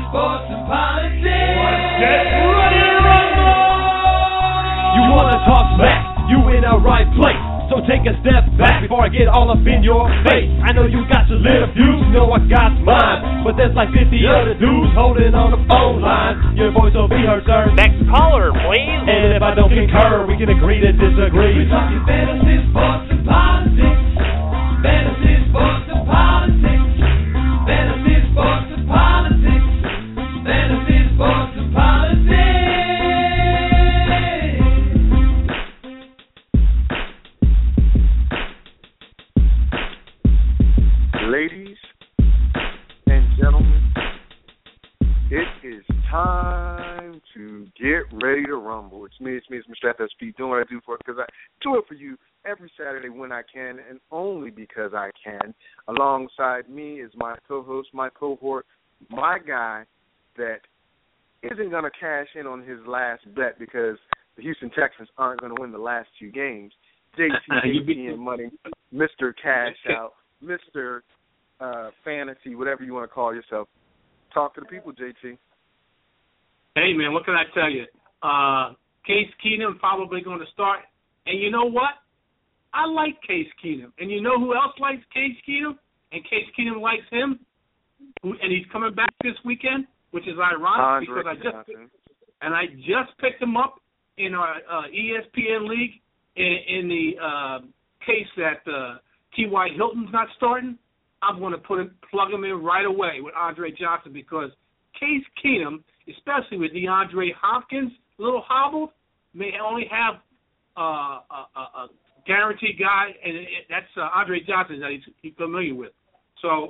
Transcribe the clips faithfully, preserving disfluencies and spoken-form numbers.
sports, and politics. Get ready to rumble! You wanna talk smack? You in the right place. So take a step back before I get all up in your face. I know you got your little views, you know I got mine. But there's like fifty other dudes holding on the phone line. Your voice will be heard, sir. Next caller, please. And if I don't concur, we can agree to disagree. We're talking fantasy, sports, and politics. Fantasy, sports, and politics. Fantasy, sports, and politics. Fantasy, sports, and politics. Ladies and gentlemen, it is time to get ready to rumble. It's me, it's me, it's Mister F S P, doing what I do for it because I do it for you every Saturday when I can and only because I can. Alongside me is my co-host, my cohort, my guy that isn't going to cash in on his last bet because the Houston Texans aren't going to win the last two games. J T, J T and Money, Mister Cash Out, Mister Uh, fantasy, whatever you want to call yourself. Talk to the people, J T. Hey, man, what can I tell you? Uh, Case Keenum probably going to start. And you know what? I like Case Keenum. And you know who else likes Case Keenum? And Case Keenum likes him? Who, and he's coming back this weekend, which is ironic Andre because I just Johnson. and I just picked him up in our uh, E S P N league in, in the uh, case that uh, T Y. Hilton's not starting. I'm going to put him, plug him in right away with Andre Johnson because Case Keenum, especially with DeAndre Hopkins, a little hobbled, may only have uh, a, a, a guaranteed guy, and it, that's uh, Andre Johnson that he's, he's familiar with. So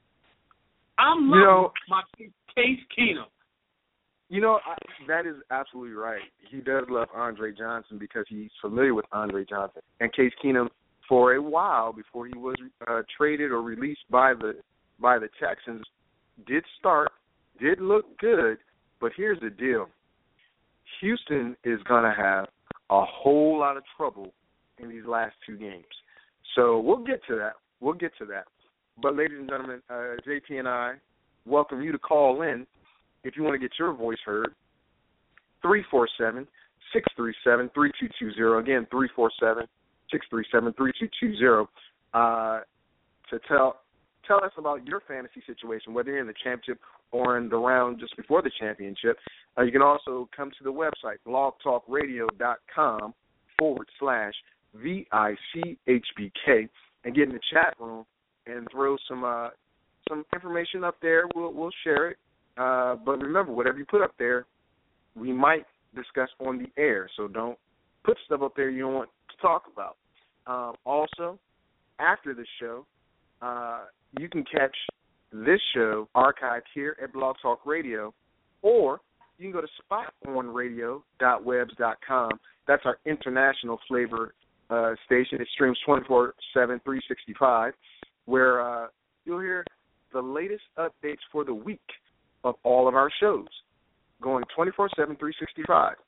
I'm loving you know, my Case Keenum. You know, I, that is absolutely right. He does love Andre Johnson because he's familiar with Andre Johnson. And Case Keenum, for a while before he was uh, traded or released by the by the Texans, did start, did look good, but here's the deal. Houston is going to have a whole lot of trouble in these last two games. So we'll get to that. We'll get to that. But, ladies and gentlemen, uh, J P and I welcome you to call in if you want to get your voice heard. three four seven, six three seven, three two two zero. Again, three four seven, six three seven, three two two zero. Uh, to tell tell us about your fantasy situation, whether you're in the championship or in the round just before the championship. Uh, you can also come to the website, blogtalkradio.com forward slash V I C H B K, and get in the chat room and throw some uh, some information up there. We'll, we'll share it. Uh, but remember, whatever you put up there, we might discuss on the air. So don't put stuff up there you don't want to talk about. Um, also, after the show, uh, you can catch this show archived here at Blog Talk Radio, or you can go to spot on radio dot webs dot com. That's our international flavor uh, station. It streams twenty-four seven, three sixty-five, where uh, you'll hear the latest updates for the week of all of our shows, going twenty-four seven, three sixty-five.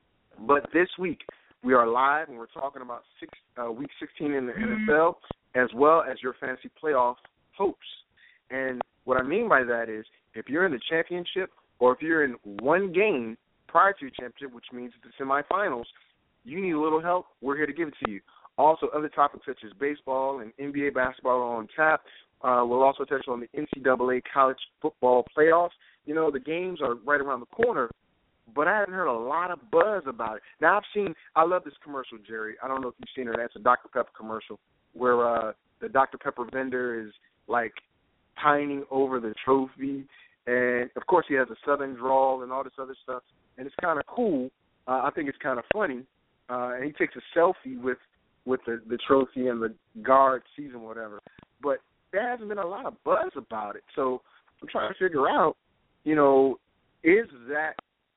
But this week, we are live, and we're talking about six, uh, week sixteen in the N F L, as well as your fantasy playoff hopes. And what I mean by that is, if you're in the championship or if you're in one game prior to your championship, which means the semifinals, you need a little help, we're here to give it to you. Also, other topics such as baseball and N B A basketball are on tap. Uh, we'll also touch on the N C double A college football playoffs. You know, the games are right around the corner, but I haven't heard a lot of buzz about it. Now, I've seen, I love this commercial, Jerry. I don't know if you've seen it. That's a Doctor Pepper commercial where uh, the Doctor Pepper vendor is, like, pining over the trophy. And, of course, he has a southern drawl and all this other stuff. And it's kind of cool. Uh, I think it's kind of funny. Uh, and he takes a selfie with, with the, the trophy and the guard sees him, whatever. But there hasn't been a lot of buzz about it. So I'm trying to figure out, you know, is that,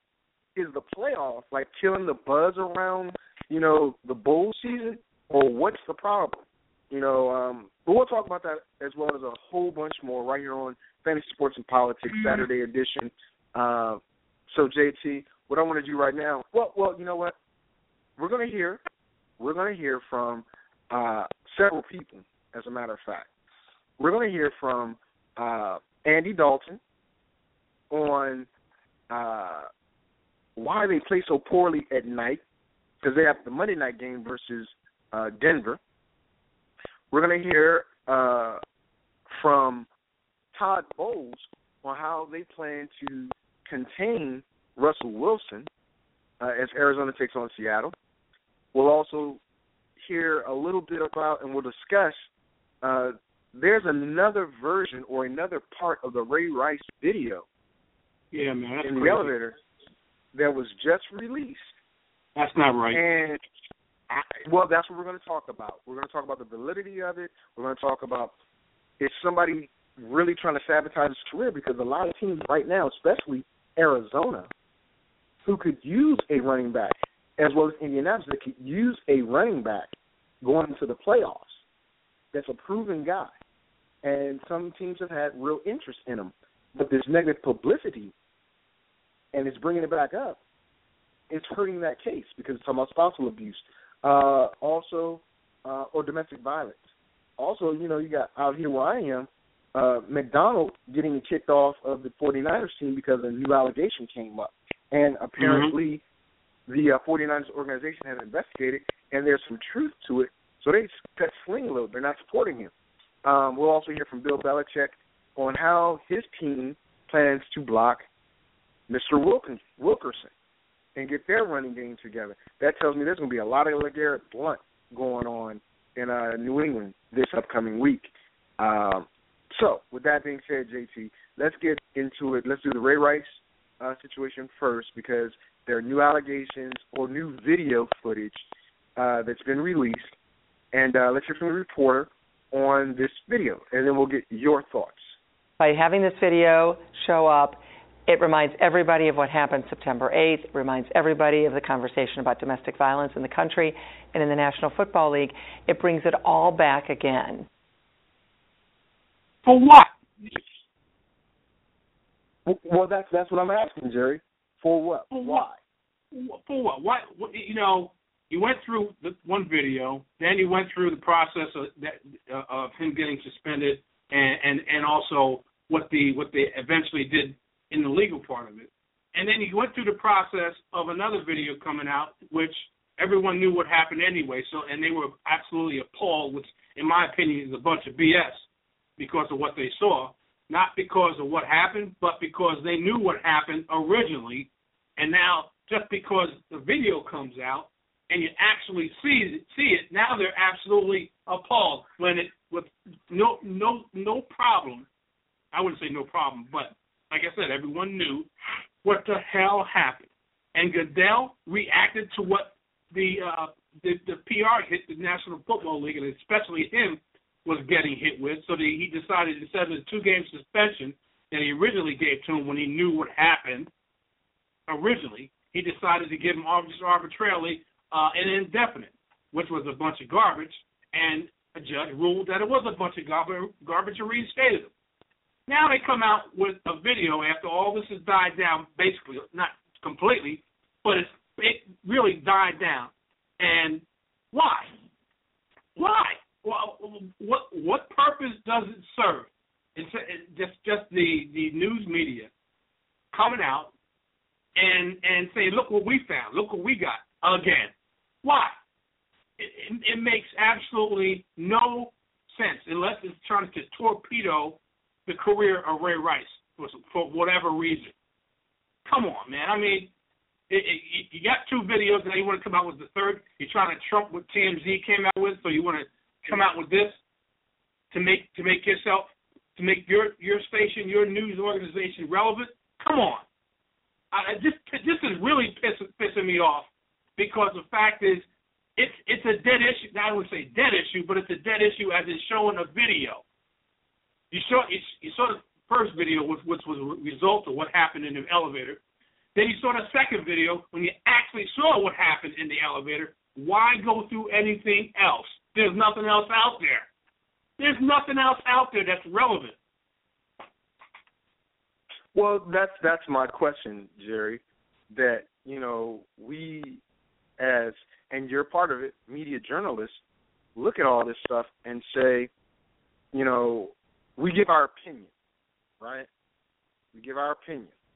is the playoff, like, killing the buzz around, you know, the bowl season, or what's the problem? You know, um, but we'll talk about that as well as a whole bunch more right here on Fantasy Sports and Politics Saturday edition. Uh, so, J T, what I want to do right now, well, well, you know what? We're going to hear, we're going to hear from uh, several people, as a matter of fact. We're going to hear from uh, Andy Dalton, on uh, why they play so poorly at night, because they have the Monday night game versus uh, Denver. We're going to hear uh, from Todd Bowles on how they plan to contain Russell Wilson uh, as Arizona takes on Seattle. We'll also hear a little bit about, and we'll discuss, uh, there's another version or another part of the Ray Rice video Yeah, man. That's in the crazy. elevator that was just released. That's not right. And, I, well, that's what we're going to talk about. We're going to talk about the validity of it. We're going to talk about is somebody really trying to sabotage his career, because a lot of teams right now, especially Arizona, who could use a running back, as well as Indianapolis, that could use a running back going into the playoffs that's a proven guy. And some teams have had real interest in him. But this negative publicity, and it's bringing it back up, it's hurting that case because it's talking about spousal abuse. Uh, also, uh, or domestic violence. Also, you know, you got out here where I am, uh, McDonald getting kicked off of the 49ers team because a new allegation came up. And apparently mm-hmm. the uh, 49ers organization has investigated, and there's some truth to it. So they cut Sling a little. They're not supporting him. Um, we'll also hear from Bill Belichick on how his team plans to block Mister Wilkins, Wilkerson and get their running game together. That tells me there's going to be a lot of LeGarrette Blount going on in uh, New England this upcoming week. Um, so, with that being said, J T, let's get into it. Let's do the Ray Rice uh, situation first, because there are new allegations or new video footage uh, that's been released. And uh, let's hear from the reporter on this video, and then we'll get your thoughts. By having this video show up, it reminds everybody of what happened September eighth. It reminds everybody of the conversation about domestic violence in the country and in the National Football League. It brings it all back again. For what? Well, that's that's what I'm asking, Jerry. For what? For Why? What? For what? Why? What? You know, you went through the one video, then you went through the process of that uh, of him getting suspended, and, and and also what the what they eventually did in the legal part of it, and then you went through the process of another video coming out, which everyone knew what happened anyway. So, and they were absolutely appalled, which, in my opinion, is a bunch of B S because of what they saw, not because of what happened, but because they knew what happened originally, and now just because the video comes out and you actually see it, see it, now they're absolutely appalled when it with no no no problem. I wouldn't say no problem, but like I said, everyone knew what the hell happened, and Goodell reacted to what the uh, the, the P R hit the National Football League, and especially him, was getting hit with. So the, he decided, instead of the two-game suspension that he originally gave to him when he knew what happened originally, he decided to give him just arbitrarily uh, an indefinite, which was a bunch of garbage, and a judge ruled that it was a bunch of garbage, garbage and reinstated him. Now they come out with a video after all this has died down, basically, not completely, but it's, it really died down. And why? Why? Well, what what purpose does it serve? It's just just the, the news media coming out and and saying, look what we found, look what we got again. Why? It, it, it makes absolutely no sense unless it's trying to torpedo the career of Ray Rice for, for whatever reason. Come on, man. I mean, it, it, you got two videos, and you want to come out with the third. You're trying to trump what T M Z came out with, so you want to come out with this to make to make yourself, to make your your station, your news organization relevant. Come on. I, this this is really pissing, pissing me off, because the fact is, it's it's a dead issue. Now, I would say dead issue, but it's a dead issue as it's showing a video. You saw you saw the first video, which, which was a result of what happened in the elevator. Then you saw the second video when you actually saw what happened in the elevator. Why go through anything else? There's nothing else out there. There's nothing else out there that's relevant. Well, that's that's my question, Jerry. That, you know, we as, and you're part of it, media journalists, look at all this stuff and say, you know, we give our opinion, right? We give our opinion.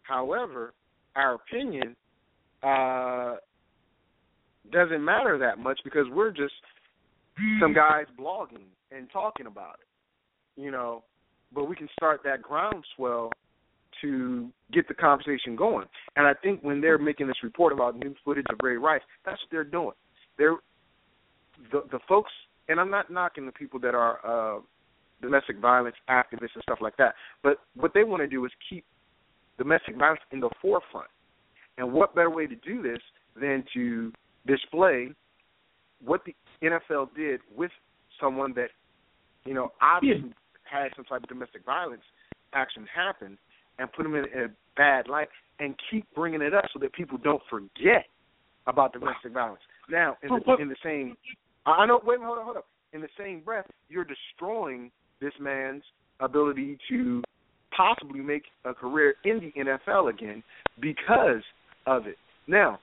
However, our opinion uh, doesn't matter that much because we're just some guys blogging and talking about it, you know. But we can start that groundswell to get the conversation going. And I think when they're making this report about new footage of Ray Rice, that's what they're doing. They're the the folks, and I'm not knocking the people that are uh, domestic violence activists and stuff like that, but what they want to do is keep domestic violence in the forefront. And what better way to do this than to display what the N F L did with someone that, you know, obviously had some type of domestic violence action happen, and put them in a bad light and keep bringing it up so that people don't forget about domestic violence. Now, in the, in the same, I know, wait, hold on, hold on. In the same breath, you're destroying this man's ability to possibly make a career in the N F L again because of it. Now,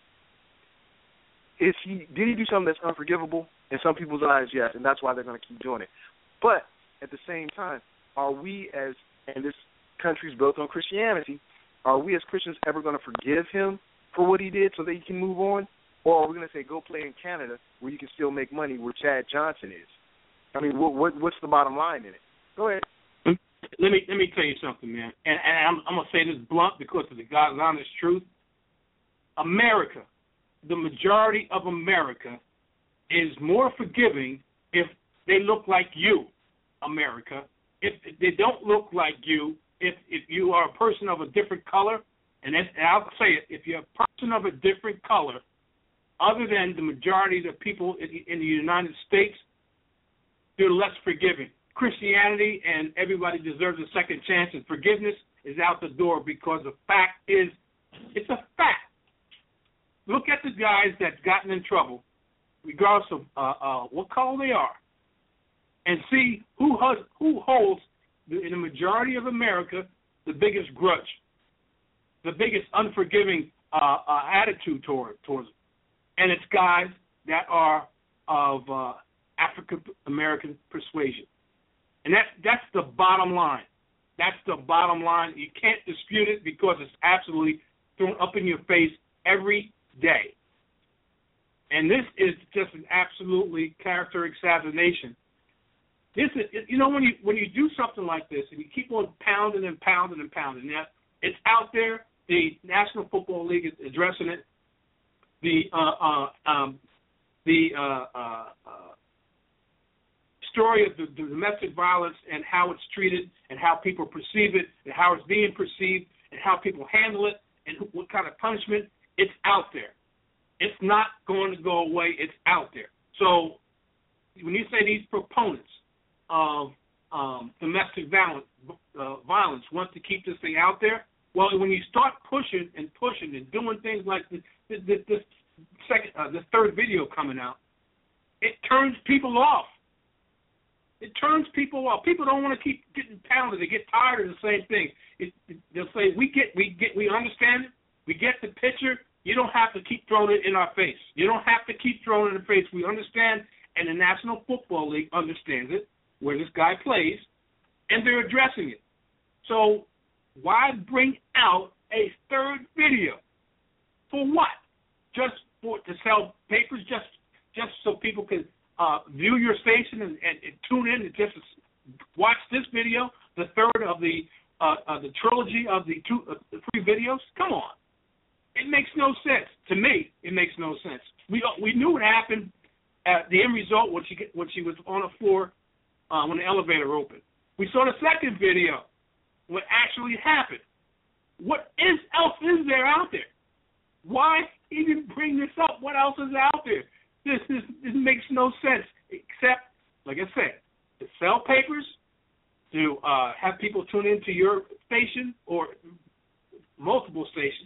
is he did he do something that's unforgivable? In some people's eyes, yes, and that's why they're going to keep doing it. But at the same time, are we as, and this country's built on Christianity, are we as Christians ever going to forgive him for what he did so that he can move on? Or are we going to say, go play in Canada where you can still make money where Chad Johnson is? I mean, what, what, what's the bottom line in it? Go ahead. Let me let me tell you something, man. And, and I'm, I'm going to say this blunt because of the God's honest truth. America, the majority of America, is more forgiving if they look like you, America. If they don't look like you, if if you are a person of a different color, and, and I'll say it, if you're a person of a different color, other than the majority of the people in, in the United States, they're less forgiving. Christianity and everybody deserves a second chance, and forgiveness is out the door because the fact is, it's a fact. Look at the guys that's gotten in trouble, regardless of uh, uh, what color they are, and see who has, who holds, the, in the majority of America, the biggest grudge, the biggest unforgiving uh, uh, attitude toward towards it. And it's guys that are of uh, African-American persuasion. And that's, that's the bottom line. That's the bottom line. You can't dispute it because it's absolutely thrown up in your face every day. And this is just an absolutely character assassination. This is, you know, when you when you do something like this and you keep on pounding and pounding and pounding, now it's out there. The National Football League is addressing it. The uh, uh, um, the uh, uh, uh, story of the, the domestic violence and how it's treated and how people perceive it and how it's being perceived and how people handle it and what kind of punishment, it's out there. It's not going to go away. It's out there. So when you say these proponents of um, domestic violence, uh, violence want to keep this thing out there, well, when you start pushing and pushing and doing things like this, this, this second, uh, this third video coming out, it turns people off. It turns people off. People don't want to keep getting pounded. They get tired of the same thing. It, it, they'll say, "We get, we get, we understand it. We get the picture. You don't have to keep throwing it in our face. You don't have to keep throwing it in the face. We understand." And the National Football League understands it, where this guy plays, and they're addressing it. So why bring out a third video? For what? Just for to sell papers? Just just so people can uh, view your station and, and, and tune in and just watch this video, the third of the uh, uh, the trilogy of the two uh, the three videos? Come on, it makes no sense to me. It makes no sense. We we knew what happened at the end result when she when she was on the floor uh, when the elevator opened. We saw the second video, what actually happened. What is else is there out there? Why even bring this up? What else is out there? This is this makes no sense, except, like I said, to sell papers, to uh, have people tune into your station or multiple stations,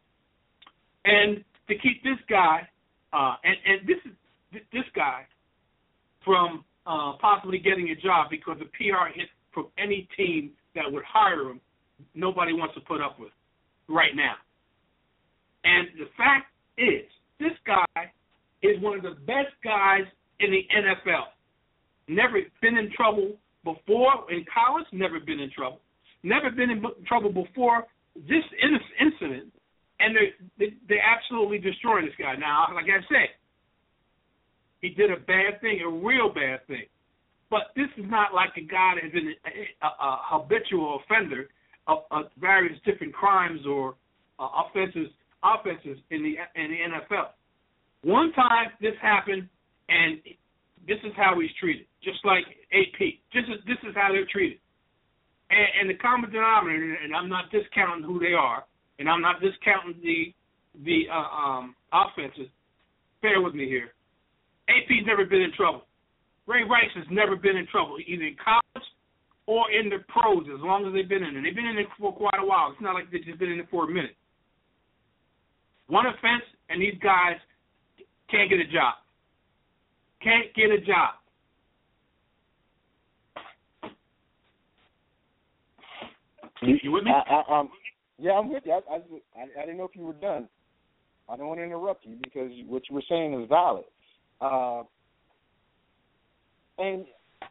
and to keep this guy uh, and and this is this guy from uh, possibly getting a job because the P R hit from any team that would hire him, nobody wants to put up with right now. And the fact is, this guy is one of the best guys in the N F L. Never been in trouble before in college, never been in trouble. Never been in trouble before this and they're, they- they're absolutely destroying this guy. Now, like I said, he did a bad thing, a real bad thing. But this is not like a guy that has been a, a, a habitual offender of, of various different crimes or uh, offenses offenses in the in the N F L. One time this happened, and this is how he's treated, just like A P. Just as, this is how they're treated. And, and the common denominator, and I'm not discounting who they are, and I'm not discounting the the uh, um, offenses. Bear with me here. A P's never been in trouble. Ray Rice has never been in trouble, either in college or in the pros, as long as they've been in it. They've been in it for quite a while. It's not like they've just been in it for a minute. One offense, and these guys can't get a job. Can't get a job. You, you with me? I, I, um, yeah, I'm with you. I, I, I didn't know if you were done. I don't want to interrupt you because what you were saying is valid. Uh, and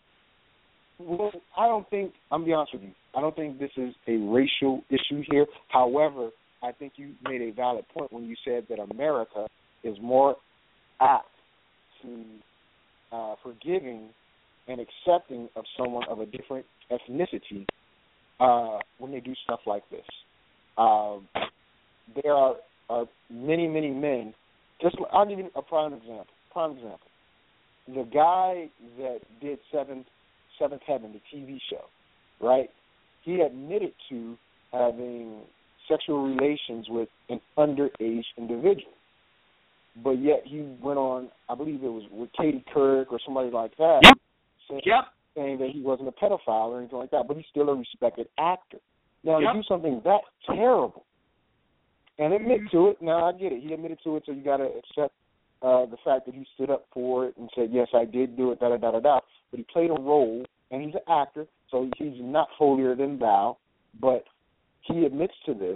well, I don't think, I'm going to be honest with you, I don't think this is a racial issue here. However, I think you made a valid point when you said that America is more apt to uh, forgiving and accepting of someone of a different ethnicity uh, when they do stuff like this. Um, there are, are many, many men. Just I'll give you a prime example. Prime example. The guy that did Seventh Seventh Heaven, the T V show, right? He admitted to having sexual relations with an underage individual, but yet he went on. I believe it was with Katie Couric or somebody like that, yep. saying, Yep. saying that he wasn't a pedophile or anything like that. But he's still a respected actor. Now Yep. to do something that terrible and admit to it. Now I get it. He admitted to it, so you got to accept uh, the fact that he stood up for it and said, yes, I did do it, da da da da da. But he played a role, and he's an actor, so he's not holier than thou. But he admits to this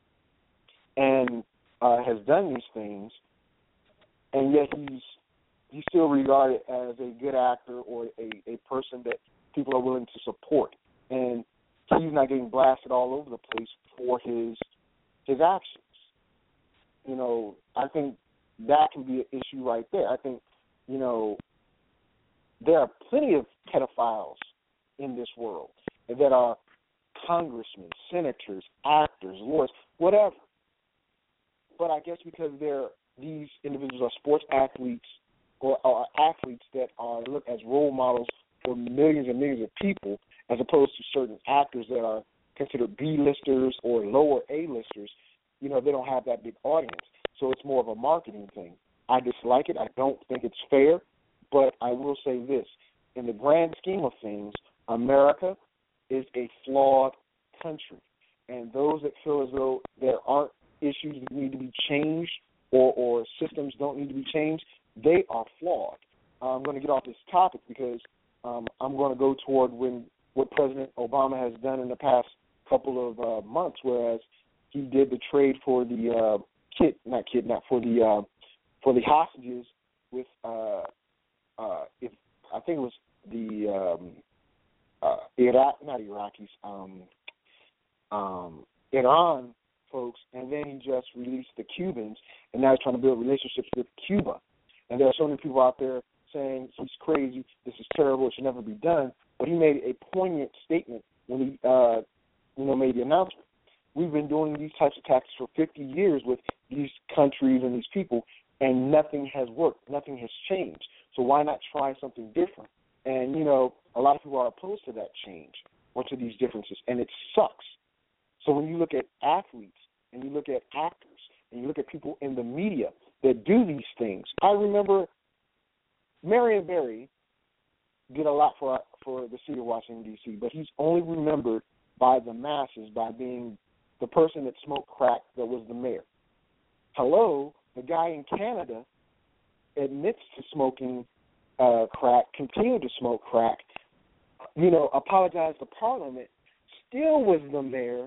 and uh, has done these things, and yet he's he's still regarded as a good actor or a, a person that people are willing to support. And he's not getting blasted all over the place for his his actions. You know, I think that can be an issue right there. I think, you know, there are plenty of pedophiles in this world that are congressmen, senators, actors, lawyers, whatever. But I guess because they're these individuals are sports athletes or are athletes that are looked as role models for millions and millions of people, as opposed to certain actors that are considered B-listers or lower A-listers, you know, they don't have that big audience. So it's more of a marketing thing. I dislike it. I don't think it's fair, but I will say this. In the grand scheme of things, America is a flawed country. And those that feel as though there aren't issues that need to be changed or, or systems don't need to be changed, they are flawed. I'm going to get off this topic because um, I'm going to go toward when what President Obama has done in the past couple of uh, months, whereas he did the trade for the uh, kid, not kidnap, for the uh, for the hostages with, uh, uh, if I think it was the um, uh, Iraq, not Iraqis, um, um, Iran folks, and then he just released the Cubans, and now he's trying to build relationships with Cuba. And there are so many people out there saying he's crazy, this is terrible, it should never be done. But he made a poignant statement when he, uh, you know, made the announcement. We've been doing these types of tactics for fifty years with these countries and these people, and nothing has worked. Nothing has changed. So why not try something different? And, you know, a lot of people are opposed to that change or to these differences, and it sucks. So when you look at athletes and you look at actors and you look at people in the media that do these things, I remember Marion Barry did a lot for for the city of Washington, D C, but he's only remembered by the masses by being the person that smoked crack that was the mayor. Hello, the guy in Canada admits to smoking uh, crack, continued to smoke crack, you know, apologized to Parliament, still was the mayor,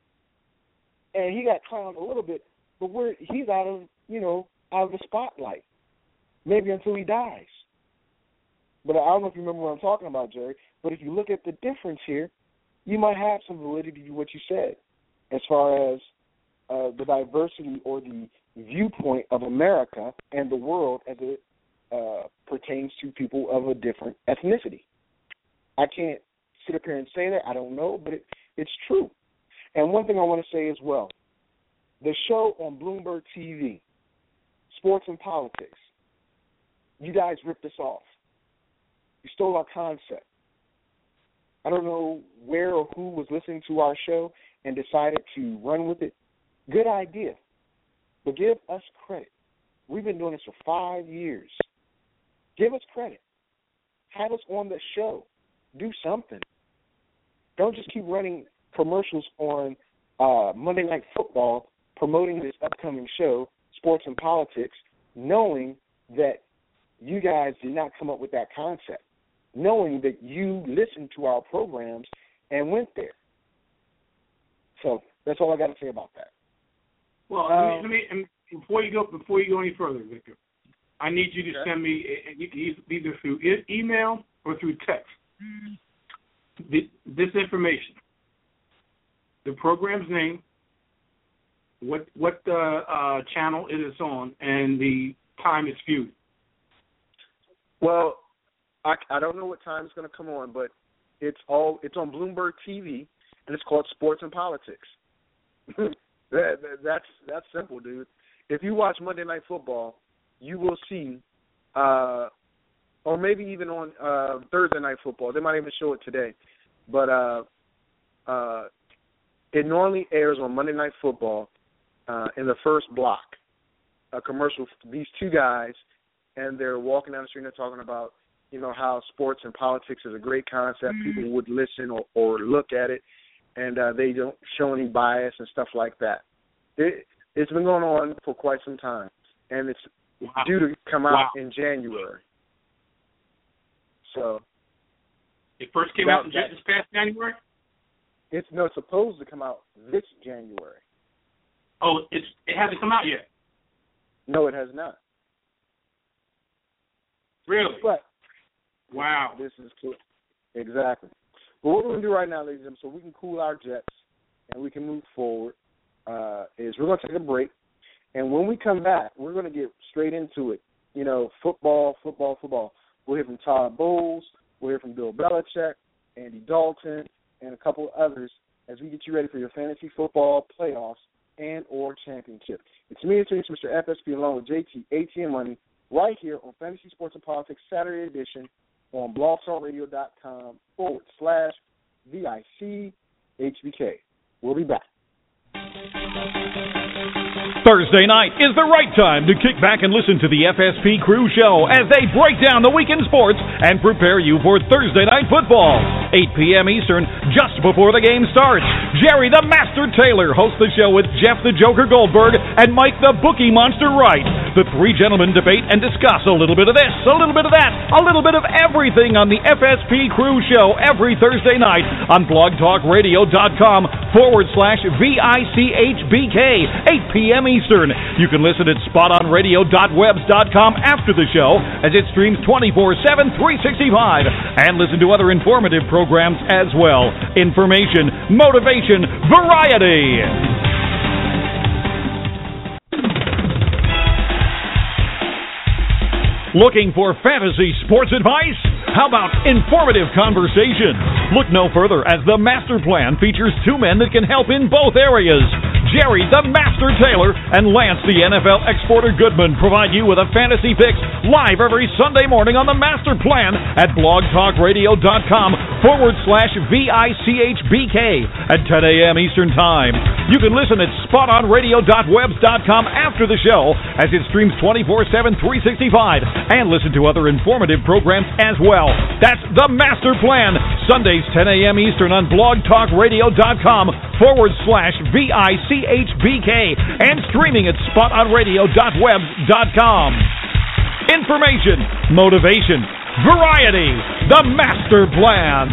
and he got clowned a little bit, but we're, he's out of, you know, out of the spotlight, maybe until he dies. But I don't know if you remember what I'm talking about, Jerry, but if you look at the difference here, you might have some validity to what you said as far as uh, the diversity or the viewpoint of America and the world as it uh, pertains to people of a different ethnicity. I can't sit up here and say that. I don't know, but it, it's true. And one thing I want to say as well, the show on Bloomberg T V, Sports and Politics, you guys ripped us off. You stole our concept. I don't know where or who was listening to our show and decided to run with it. Good idea. But give us credit. We've been doing this for five years. Give us credit. Have us on the show. Do something. Don't just keep running commercials on uh, Monday Night Football promoting this upcoming show, Sports and Politics, knowing that you guys did not come up with that concept, knowing that you listened to our programs and went there. So that's all I got to say about that. Well, um, let me, let me before you go before you go any further, Victor, I need you to okay. send me either through email or through text this information: the program's name, what what uh, uh, channel it is on, and the time it's viewed. Well, I, I don't know what time it's going to come on, but it's all it's on Bloomberg T V, and it's called Sports and Politics. that, that, that's that's simple, dude. If you watch Monday Night Football, you will see, uh, or maybe even on uh, Thursday Night Football. They might even show it today, but uh, uh, it normally airs on Monday Night Football uh, in the first block. A commercial. These two guys, and they're walking down the street and they're talking about, you know, how sports and politics is a great concept. Mm-hmm. People would listen or, or look at it, and uh, they don't show any bias and stuff like that. It, it's been going on for quite some time, and it's wow. due to come out wow. in January. So it first came that, out in that, this past January? It's no it's supposed to come out this January. Oh, it's it hasn't come out yet. No, it has not. Really? But wow, this is cool. Exactly. But what we're going to do right now, ladies and gentlemen, so we can cool our jets and we can move forward, uh, is we're going to take a break. And when we come back, we're going to get straight into it. You know, football, football, football. We'll hear from Todd Bowles. We'll hear from Bill Belichick, Andy Dalton, and a couple of others as we get you ready for your fantasy football playoffs and or championship. It's me, it's Mister F S P, along with J T, A T and Money, right here on Fantasy Sports and Politics Saturday edition on blogtalkradio.com forward slash V I C H B K. We'll be back. Thursday night is the right time to kick back and listen to the F S P Crew Show as they break down the weekend sports and prepare you for Thursday night football. eight p.m. Eastern, just before the game starts. Jerry the Master Taylor hosts the show with Jeff the Joker Goldberg and Mike the Bookie Monster Wright. The three gentlemen debate and discuss a little bit of this, a little bit of that, a little bit of everything on the F S P Crew Show every Thursday night on blogtalkradio.com forward slash V I C H B K, eight p.m. Eastern. You can listen at spot on radio dot webs dot com after the show as it streams twenty-four seven, three sixty-five, and listen to other informative programs as well. Information, motivation, variety. Looking for fantasy sports advice? How about informative conversation? Look no further as the Master Plan features two men that can help in both areas. Jerry the Master Taylor and Lance the N F L Exporter Goodman provide you with a fantasy fix live every Sunday morning on the Master Plan at blogtalkradio.com forward slash V I C H B K at ten a.m. Eastern Time. You can listen at spot on radio dot webs dot com after the show as it streams twenty-four seven, three sixty-five and listen to other informative programs as well. That's the Master Plan, Sundays ten a.m. Eastern on blogtalkradio.com forward slash V I C H B K and streaming at spot on radio dot webs dot com. Information, motivation, variety, the Master Plan.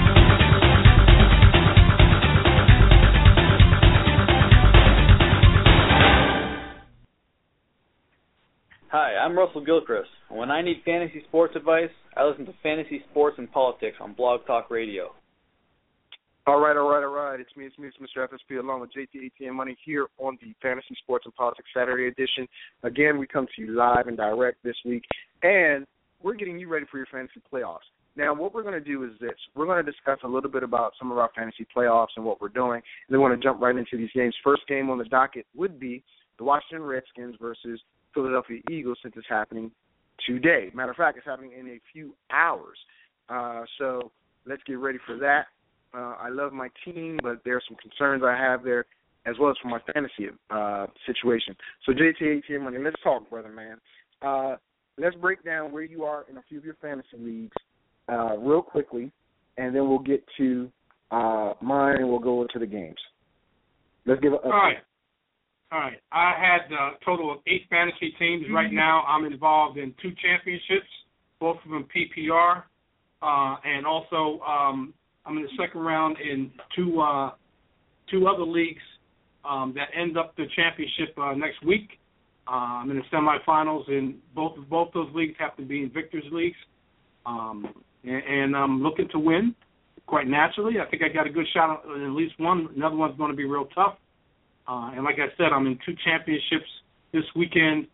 Hi, I'm Russell Gilchrist. When I need fantasy sports advice, I listen to Fantasy Sports and Politics on Blog Talk Radio. All right, all right, all right. It's me, it's me, it's Mister F S P, along with J T A T M Money here on the Fantasy Sports and Politics Saturday edition. Again, we come to you live and direct this week, and we're getting you ready for your fantasy playoffs. Now, what we're going to do is this. We're going to discuss a little bit about some of our fantasy playoffs and what we're doing, and then we're going to jump right into these games. First game on the docket would be the Washington Redskins versus Philadelphia Eagles, since it's happening today. Matter of fact, it's happening in a few hours. Uh, so let's get ready for that. Uh, I love my team, but there are some concerns I have there, as well as for my fantasy uh, situation. So, J T A T M Money, let's talk, brother, man. Uh, let's break down where you are in a few of your fantasy leagues uh, real quickly, and then we'll get to uh, mine, and we'll go into the games. Let's give it a All right. All right. I had a total of eight fantasy teams. Mm-hmm. Right now, I'm involved in two championships, both of them P P R, uh, and also um, – I'm in the second round in two uh, two other leagues um, that end up the championship uh, next week. Uh, I'm in the semifinals, and both both those leagues have to be in victors leagues. Um, and, and I'm looking to win quite naturally. I think I got a good shot at at least one. Another one's going to be real tough. Uh, and like I said, I'm in two championships this weekend,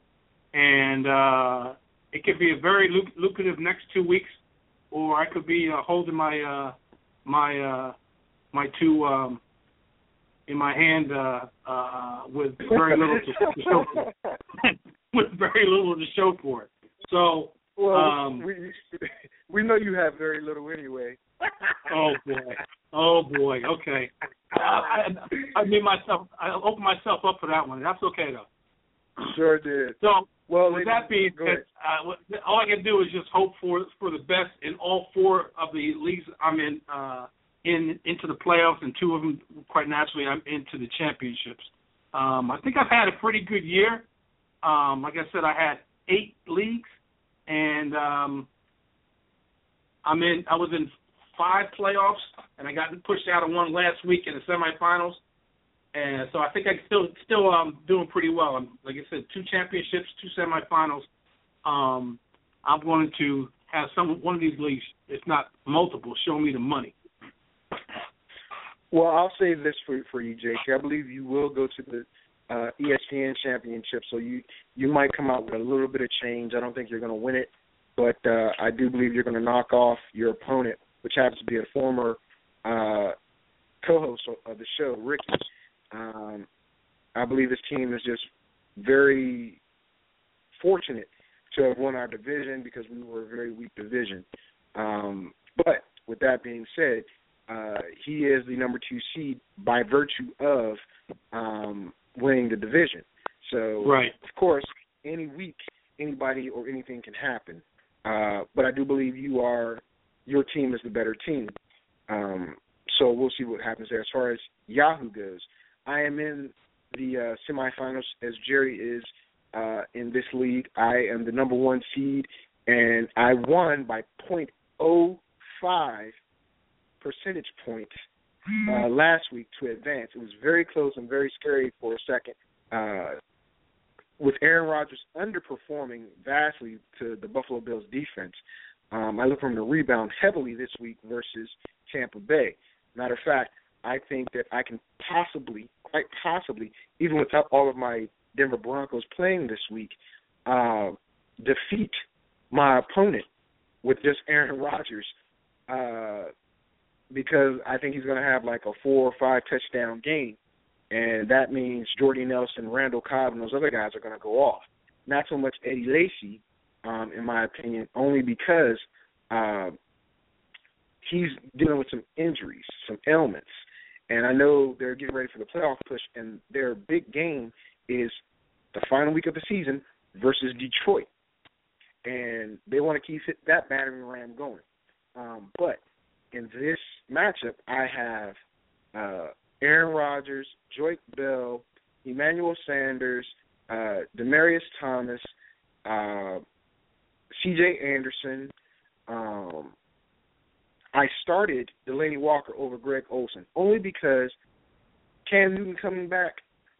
and uh, it could be a very luc- lucrative next two weeks, or I could be uh, holding my uh, my uh, my two um, in my hand uh, uh, with very little to, to show for it. with very little to show for it. So well, um, we we know you have very little anyway. Oh boy, oh boy. Okay, I, I, I made myself. I opened myself up for that one. That's okay though. Sure did. So. Well, with that being said, uh, all I can do is just hope for for the best in all four of the leagues I'm in, uh, in into the playoffs, and two of them, quite naturally, I'm into the championships. Um, I think I've had a pretty good year. Um, like I said, I had eight leagues, and um, I'm in. I was in five playoffs, and I got pushed out of one last week in the semifinals. And so I think I still still um doing pretty well. I'm, like I said, two championships, two semifinals. Um, I'm going to have some one of these leagues, if not multiple, show me the money. Well, I'll say this for for you, J K. I believe you will go to the uh, E S P N championship, so you you might come out with a little bit of change. I don't think you're going to win it, but uh, I do believe you're going to knock off your opponent, which happens to be a former uh, co-host of the show, Ricky. Um, I believe this team is just very fortunate to have won our division because we were a very weak division. Um, but with that being said, uh, he is the number two seed by virtue of um, winning the division. So, right. Of course, any week, anybody or anything can happen. Uh, but I do believe you are your team is the better team. Um, so we'll see what happens there. As far as Yahoo goes, I am in the uh, semifinals as Jerry is uh, in this league. I am the number one seed, and I won by point oh five percentage points uh, last week to advance. It was very close and very scary for a second. Uh, with Aaron Rodgers underperforming vastly to the Buffalo Bills defense, um, I look for him to rebound heavily this week versus Tampa Bay. Matter of fact, I think that I can possibly, quite possibly, even without all of my Denver Broncos playing this week, uh, defeat my opponent with just Aaron Rodgers uh, because I think he's going to have like a four or five touchdown game, and that means Jordy Nelson, Randall Cobb, and those other guys are going to go off. Not so much Eddie Lacy, um, in my opinion, only because uh, he's dealing with some injuries, some ailments. And I know they're getting ready for the playoff push, and their big game is the final week of the season versus Detroit. And they want to keep that battering ram going. Um, but in this matchup, I have uh, Aaron Rodgers, Joyce Bell, Emmanuel Sanders, uh, Demaryius Thomas, uh, C J Anderson. Um, I started Delaney Walker over Greg Olsen only because Cam Newton coming back,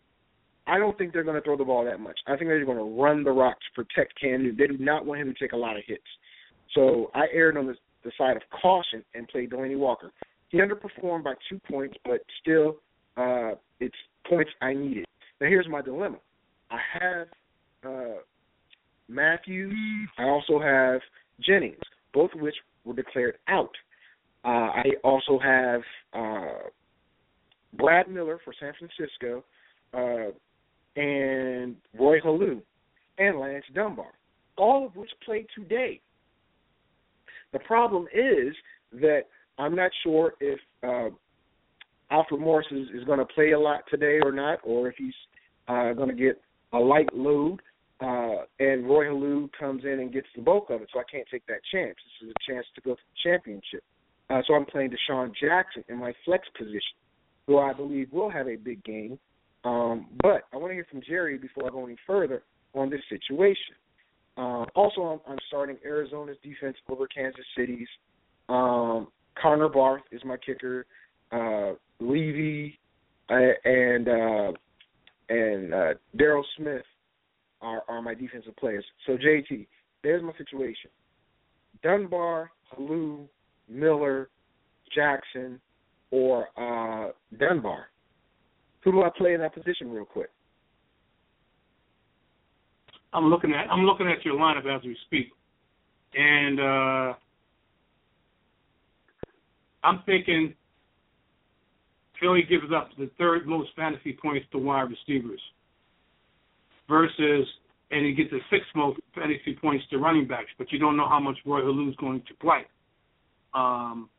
I don't think they're going to throw the ball that much. I think they're going to run the rock to protect Cam Newton. They do not want him to take a lot of hits. So I erred on the, the side of caution and played Delaney Walker. He underperformed by two points, but still, uh, it's points I needed. Now, here's my dilemma. I have uh, Matthews. I also have Jennings, both of which were declared out. Uh, I also have uh, Brad Miller for San Francisco uh, and Roy Halou and Lance Dunbar, all of which played today. The problem is that I'm not sure if uh, Alfred Morris is, is going to play a lot today or not, or if he's uh, going to get a light load, uh, and Roy Halou comes in and gets the bulk of it, so I can't take that chance. This is a chance to go to the championship. Uh, so I'm playing Deshaun Jackson in my flex position, who I believe will have a big game. Um, but I want to hear from Jerry before I go any further on this situation. Uh, also, I'm, I'm starting Arizona's defense over Kansas City's. Um, Connor Barth is my kicker. Uh, Levy uh, and uh, and uh, Daryl Smith are, are my defensive players. So, J T, there's my situation. Dunbar, Halou, Miller, Jackson, or uh, Dunbar. Who do I play in that position real quick? I'm looking at I'm looking at your lineup as we speak, and uh, I'm thinking Philly gives up the third most fantasy points to wide receivers versus, and he gets the sixth most fantasy points to running backs, but you don't know how much Roy Halou is going to play. Um,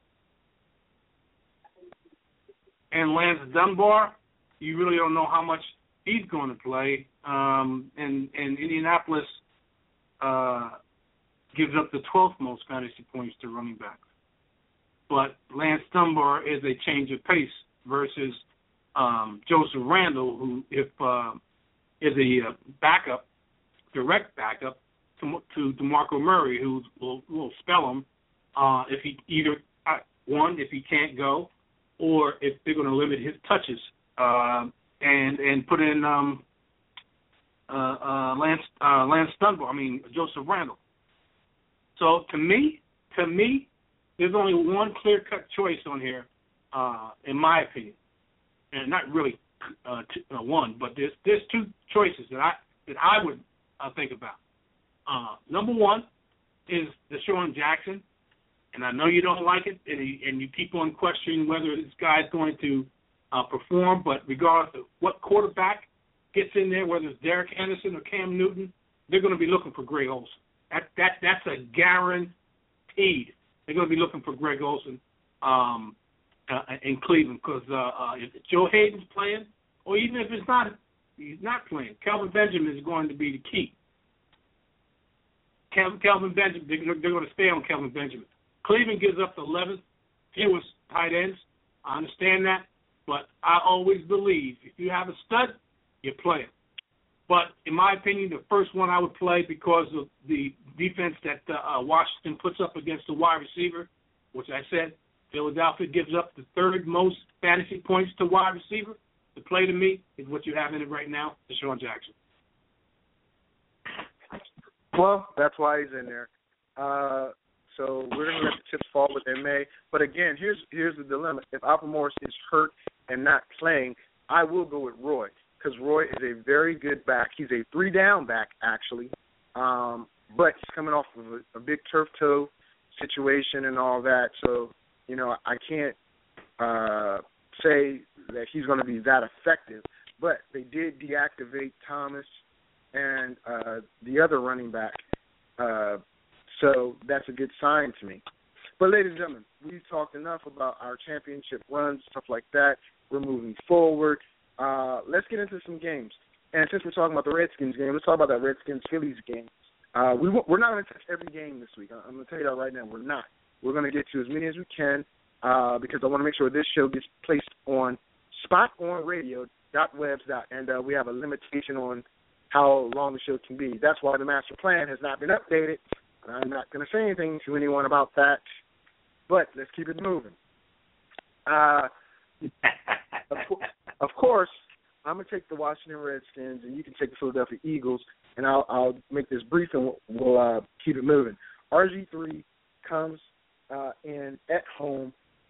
and Lance Dunbar, you really don't know how much he's going to play. Um, and, and Indianapolis uh, gives up the twelfth most fantasy points to running backs. But Lance Dunbar is a change of pace versus um, Joseph Randle, who if uh, is a backup, direct backup to, to DeMarco Murray, who will, will spell him uh, if he either uh, one if he can't go, or if they're going to limit his touches uh, and and put in um, uh, uh, Lance uh, Lance Dunbar. I mean Joseph Randle. So to me, to me, there's only one clear-cut choice on here, uh, in my opinion, and not really uh, t- uh, one, but there's there's two choices that I that I would uh, think about. Uh, number one is Deshaun Jackson, and I know you don't like it, and you, and you keep on questioning whether this guy's going to uh, perform. But regardless of what quarterback gets in there, whether it's Derek Anderson or Cam Newton, they're going to be looking for Greg Olsen. That that that's a guaranteed. They're going to be looking for Greg Olsen um, uh, in Cleveland because uh, uh, if Joe Hayden's playing, or even if it's not, he's not playing, Kelvin Benjamin is going to be the key. Kelvin, Kelvin Benjamin, they're, they're going to stay on Kelvin Benjamin. Cleveland gives up the eleventh fewest tight ends. I understand that, but I always believe if you have a stud, you play him. But in my opinion, the first one I would play because of the defense that uh, Washington puts up against the wide receiver, which I said Philadelphia gives up the third most fantasy points to wide receiver. The play to me is what you have in it right now, Deshaun Jackson. Well, that's why he's in there. Uh, so we're going to let the chips fall where they may. But again, here's here's the dilemma. If Alfred Morris is hurt and not playing, I will go with Roy. Because Roy is a very good back. He's a three-down back, actually. Um, but he's coming off of a, a big turf toe situation and all that. So, you know, I can't uh, say that he's going to be that effective. But they did deactivate Thomas and uh, the other running back. Uh, so that's a good sign to me. But, ladies and gentlemen, we've talked enough about our championship runs, stuff like that. We're moving forward. Uh, let's get into some games. And since we're talking about the Redskins game, let's talk about that Redskins-Phillies game. Uh, we, we're not going to touch every game this week. I'm going to tell you that right now. We're not. We're going to get to as many as we can uh, because I want to make sure this show gets placed on spot on radio dot webs. And uh, we have a limitation on how long the show can be. That's why the master plan has not been updated. I'm not going to say anything to anyone about that, but let's keep it moving. Uh, of, co- of course, I'm going to take the Washington Redskins, and you can take the Philadelphia Eagles, and I'll, I'll make this brief, and we'll, we'll uh, keep it moving. R G three comes uh, in at home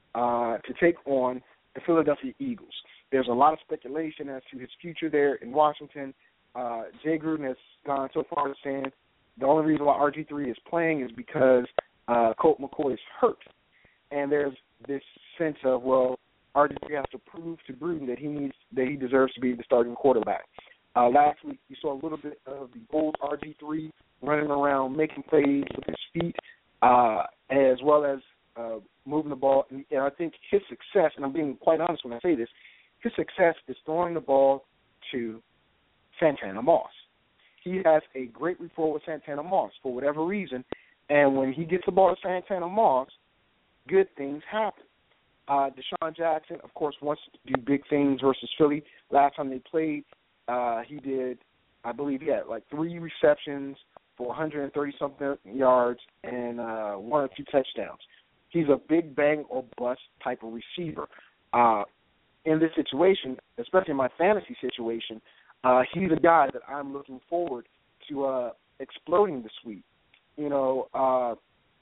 uh, to take on the Philadelphia Eagles. There's a lot of speculation as to his future there in Washington. Uh, Jay Gruden has gone so far as saying the only reason why R G three is playing is because uh, Colt McCoy is hurt. And there's this sense of, well, R G three has to prove to Gruden that he needs that he deserves to be the starting quarterback. Uh, last week, you saw a little bit of the old R G three running around, making plays with his feet, uh, as well as uh, moving the ball. And, and I think his success, and I'm being quite honest when I say this, his success is throwing the ball to Santana Moss. He has a great rapport with Santana Moss for whatever reason, and when he gets the ball to Santana Moss, good things happen. Uh, Deshaun Jackson, of course, wants to do big things versus Philly. Last time they played, uh, he did, I believe, yeah, like three receptions for one hundred thirty-something yards and uh, one or two touchdowns. He's a big bang or bust type of receiver. Uh, in this situation, especially in my fantasy situation, uh, he's a guy that I'm looking forward to uh, exploding this week. You know, uh,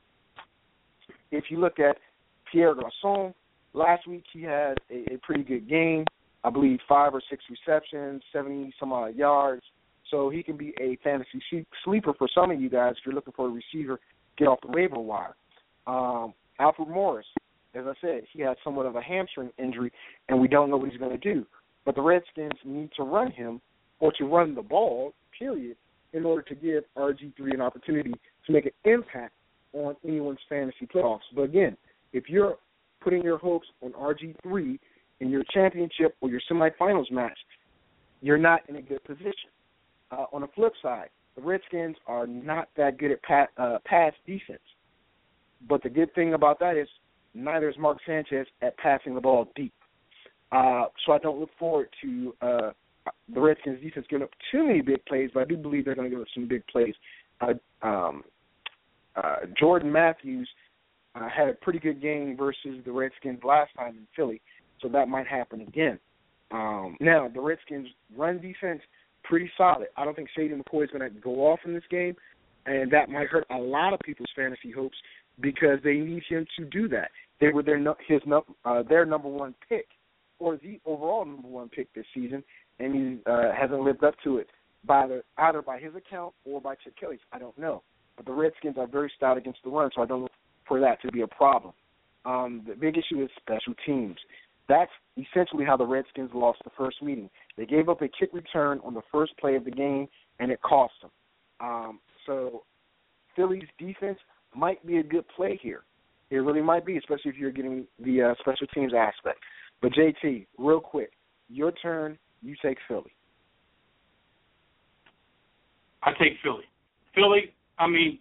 if you look at Pierre Garçon, last week he had a, a pretty good game. I believe five or six receptions, seventy some odd yards. So he can be a fantasy sleeper for some of you guys if you're looking for a receiver, get off the waiver wire. Um, Alfred Morris, as I said, he had somewhat of a hamstring injury, and we don't know what he's going to do. But the Redskins need to run him or to run the ball, period, in order to give R G three an opportunity to make an impact on anyone's fantasy playoffs. But again, if you're putting your hopes on R G three in your championship or your semifinals match, you're not in a good position. Uh, on the flip side, the Redskins are not that good at pat, uh, pass defense. But the good thing about that is neither is Mark Sanchez at passing the ball deep. Uh, so I don't look forward to uh, the Redskins defense giving up too many big plays, but I do believe they're going to give up some big plays. Uh, um, uh, Jordan Matthews uh, had a pretty good game versus the Redskins last time in Philly, so that might happen again. Um, now, the Redskins' run defense, pretty solid. I don't think Shady McCoy is going to go off in this game, and that might hurt a lot of people's fantasy hopes because they need him to do that. They were their his uh, their number one pick, or the overall number one pick this season, and he uh, hasn't lived up to it by the, either by his account or by Chip Kelly's. I don't know. But the Redskins are very stout against the run, so I don't look for that to be a problem. Um, the big issue is special teams. That's essentially how the Redskins lost the first meeting. They gave up a kick return on the first play of the game, and it cost them. Um, so Philly's defense might be a good play here. It really might be, especially if you're getting the uh, special teams aspect. But, J T, real quick, your turn. You take Philly. I take Philly. Philly, I mean,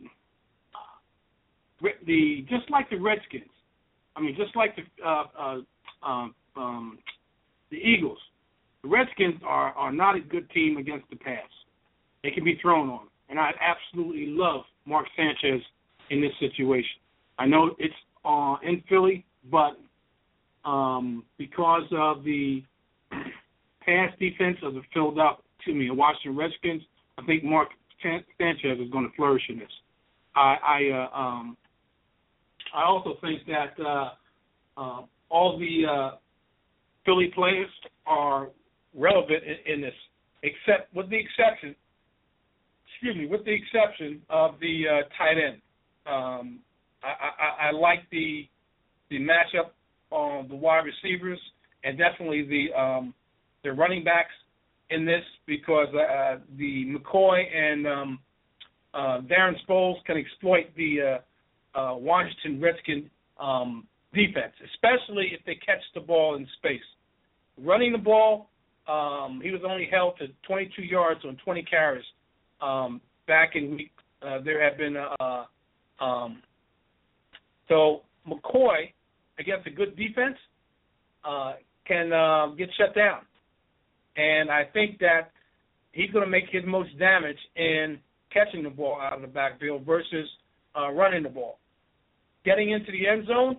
the just like the Redskins, I mean, just like the uh, uh, um, um, the Eagles, the Redskins are, are not a good team against the pass. They can be thrown on. And I absolutely love Mark Sanchez in this situation. I know it's uh, in Philly, but um, because of the pass defense of the Philadelphia, excuse me, the Washington Redskins, I think Mark Sanchez is going to flourish in this. I I, uh, um, I also think that uh, uh, all the uh, Philly players are relevant in, in this, except with the exception, excuse me, with the exception of the uh, tight end. Um, I, I, I like the the matchup on the wide receivers and definitely the um, the running backs in this because uh, the McCoy and um, uh, Darren Sproles can exploit the uh, uh, Washington Redskin um, defense, especially if they catch the ball in space. Running the ball, um, he was only held to twenty-two yards on twenty carries um, back in week. Uh, there have been uh, um, so McCoy against a good defense uh, can uh, get shut down. And I think that he's going to make his most damage in catching the ball out of the backfield versus uh, running the ball. Getting into the end zone,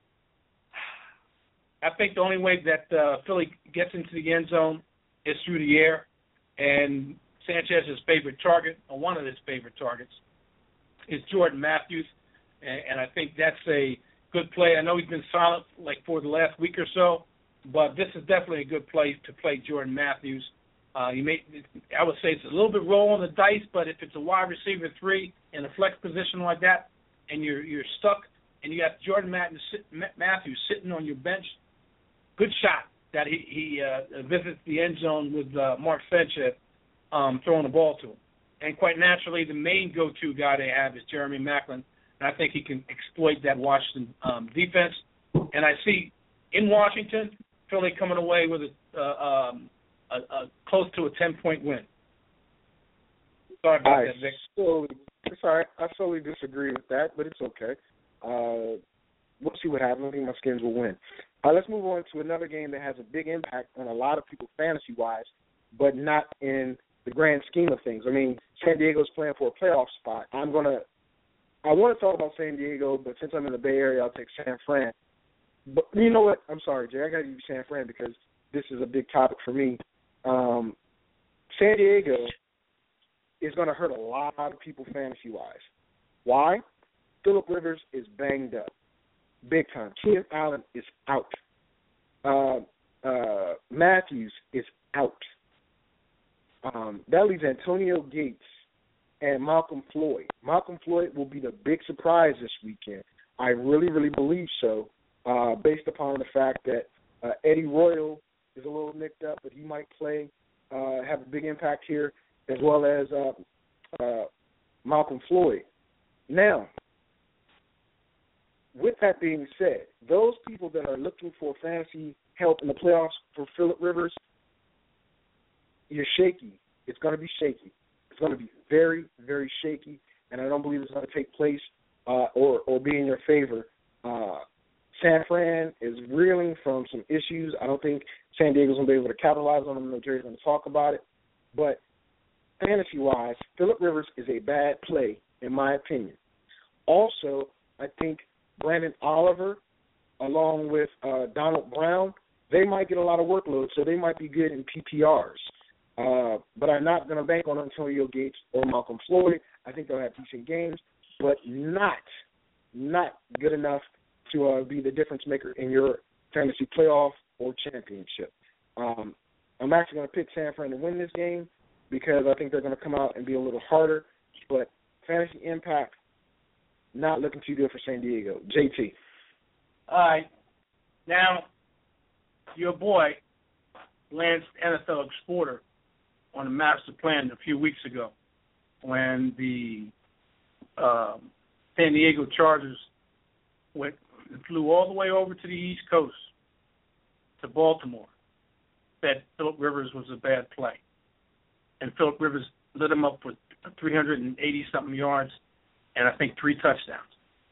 I think the only way that uh, Philly gets into the end zone is through the air. And Sanchez's favorite target, or one of his favorite targets, is Jordan Matthews. And, and I think that's a good play. I know he's been silent like for the last week or so, but this is definitely a good play to play Jordan Matthews. Uh, you may, I would say it's a little bit roll on the dice, but if it's a wide receiver three in a flex position like that, and you're you're stuck, and you got Jordan Matthews, Matthews sitting on your bench, good shot that he he uh, visits the end zone with uh, Mark Sanchez um, throwing the ball to him. And quite naturally, the main go-to guy they have is Jeremy Maclin, and I think he can exploit that Washington um, defense. And I see in Washington, Philly coming away with a, uh, um, a, a close to a ten-point win. Sorry about I that, Vic. Solely, it's all right. I solely disagree with that, but it's okay. Uh, we'll see what happens. I think my Skins will win. Uh, let's move on to another game that has a big impact on a lot of people fantasy-wise, but not in the grand scheme of things. I mean, San Diego's playing for a playoff spot. I'm going to – I want to talk about San Diego, but since I'm in the Bay Area, I'll take San Fran. But you know what? I'm sorry, Jay. I got to use San Fran because this is a big topic for me. Um, San Diego is going to hurt a lot of people fantasy-wise. Why? Phillip Rivers is banged up, big time. Keenan Allen is out. Uh, uh, Matthews is out. Um, that leaves Antonio Gates and Malcolm Floyd. Malcolm Floyd will be the big surprise this weekend. I really, really believe so, uh, based upon the fact that uh, Eddie Royal is a little nicked up, but he might play, uh, have a big impact here, as well as uh, uh, Malcolm Floyd. Now, with that being said, those people that are looking for fantasy help in the playoffs for Phillip Rivers, you're shaky. It's going to be shaky. It's going to be very, very shaky, and I don't believe it's going to take place uh, or, or be in your favor. Uh, San Fran is reeling from some issues. I don't think San Diego's going to be able to capitalize on them. I know Jerry's going to talk about it. But fantasy-wise, Phillip Rivers is a bad play, in my opinion. Also, I think Brandon Oliver, along with uh, Donald Brown, they might get a lot of workload, so they might be good in P P Rs. Uh, but I'm not going to bank on Antonio Gates or Malcolm Floyd. I think they'll have decent games, but not not good enough to uh, be the difference maker in your fantasy playoff or championship. Um, I'm actually going to pick San Fran to win this game because I think they're going to come out and be a little harder. But fantasy impact, not looking too good for San Diego. J T. All right. Now, your boy, Lance N F L Exporter, on the master plan a few weeks ago when the um, San Diego Chargers went flew all the way over to the East Coast to Baltimore, said Phillip Rivers was a bad play. And Phillip Rivers lit him up for three hundred eighty-something yards and I think three touchdowns.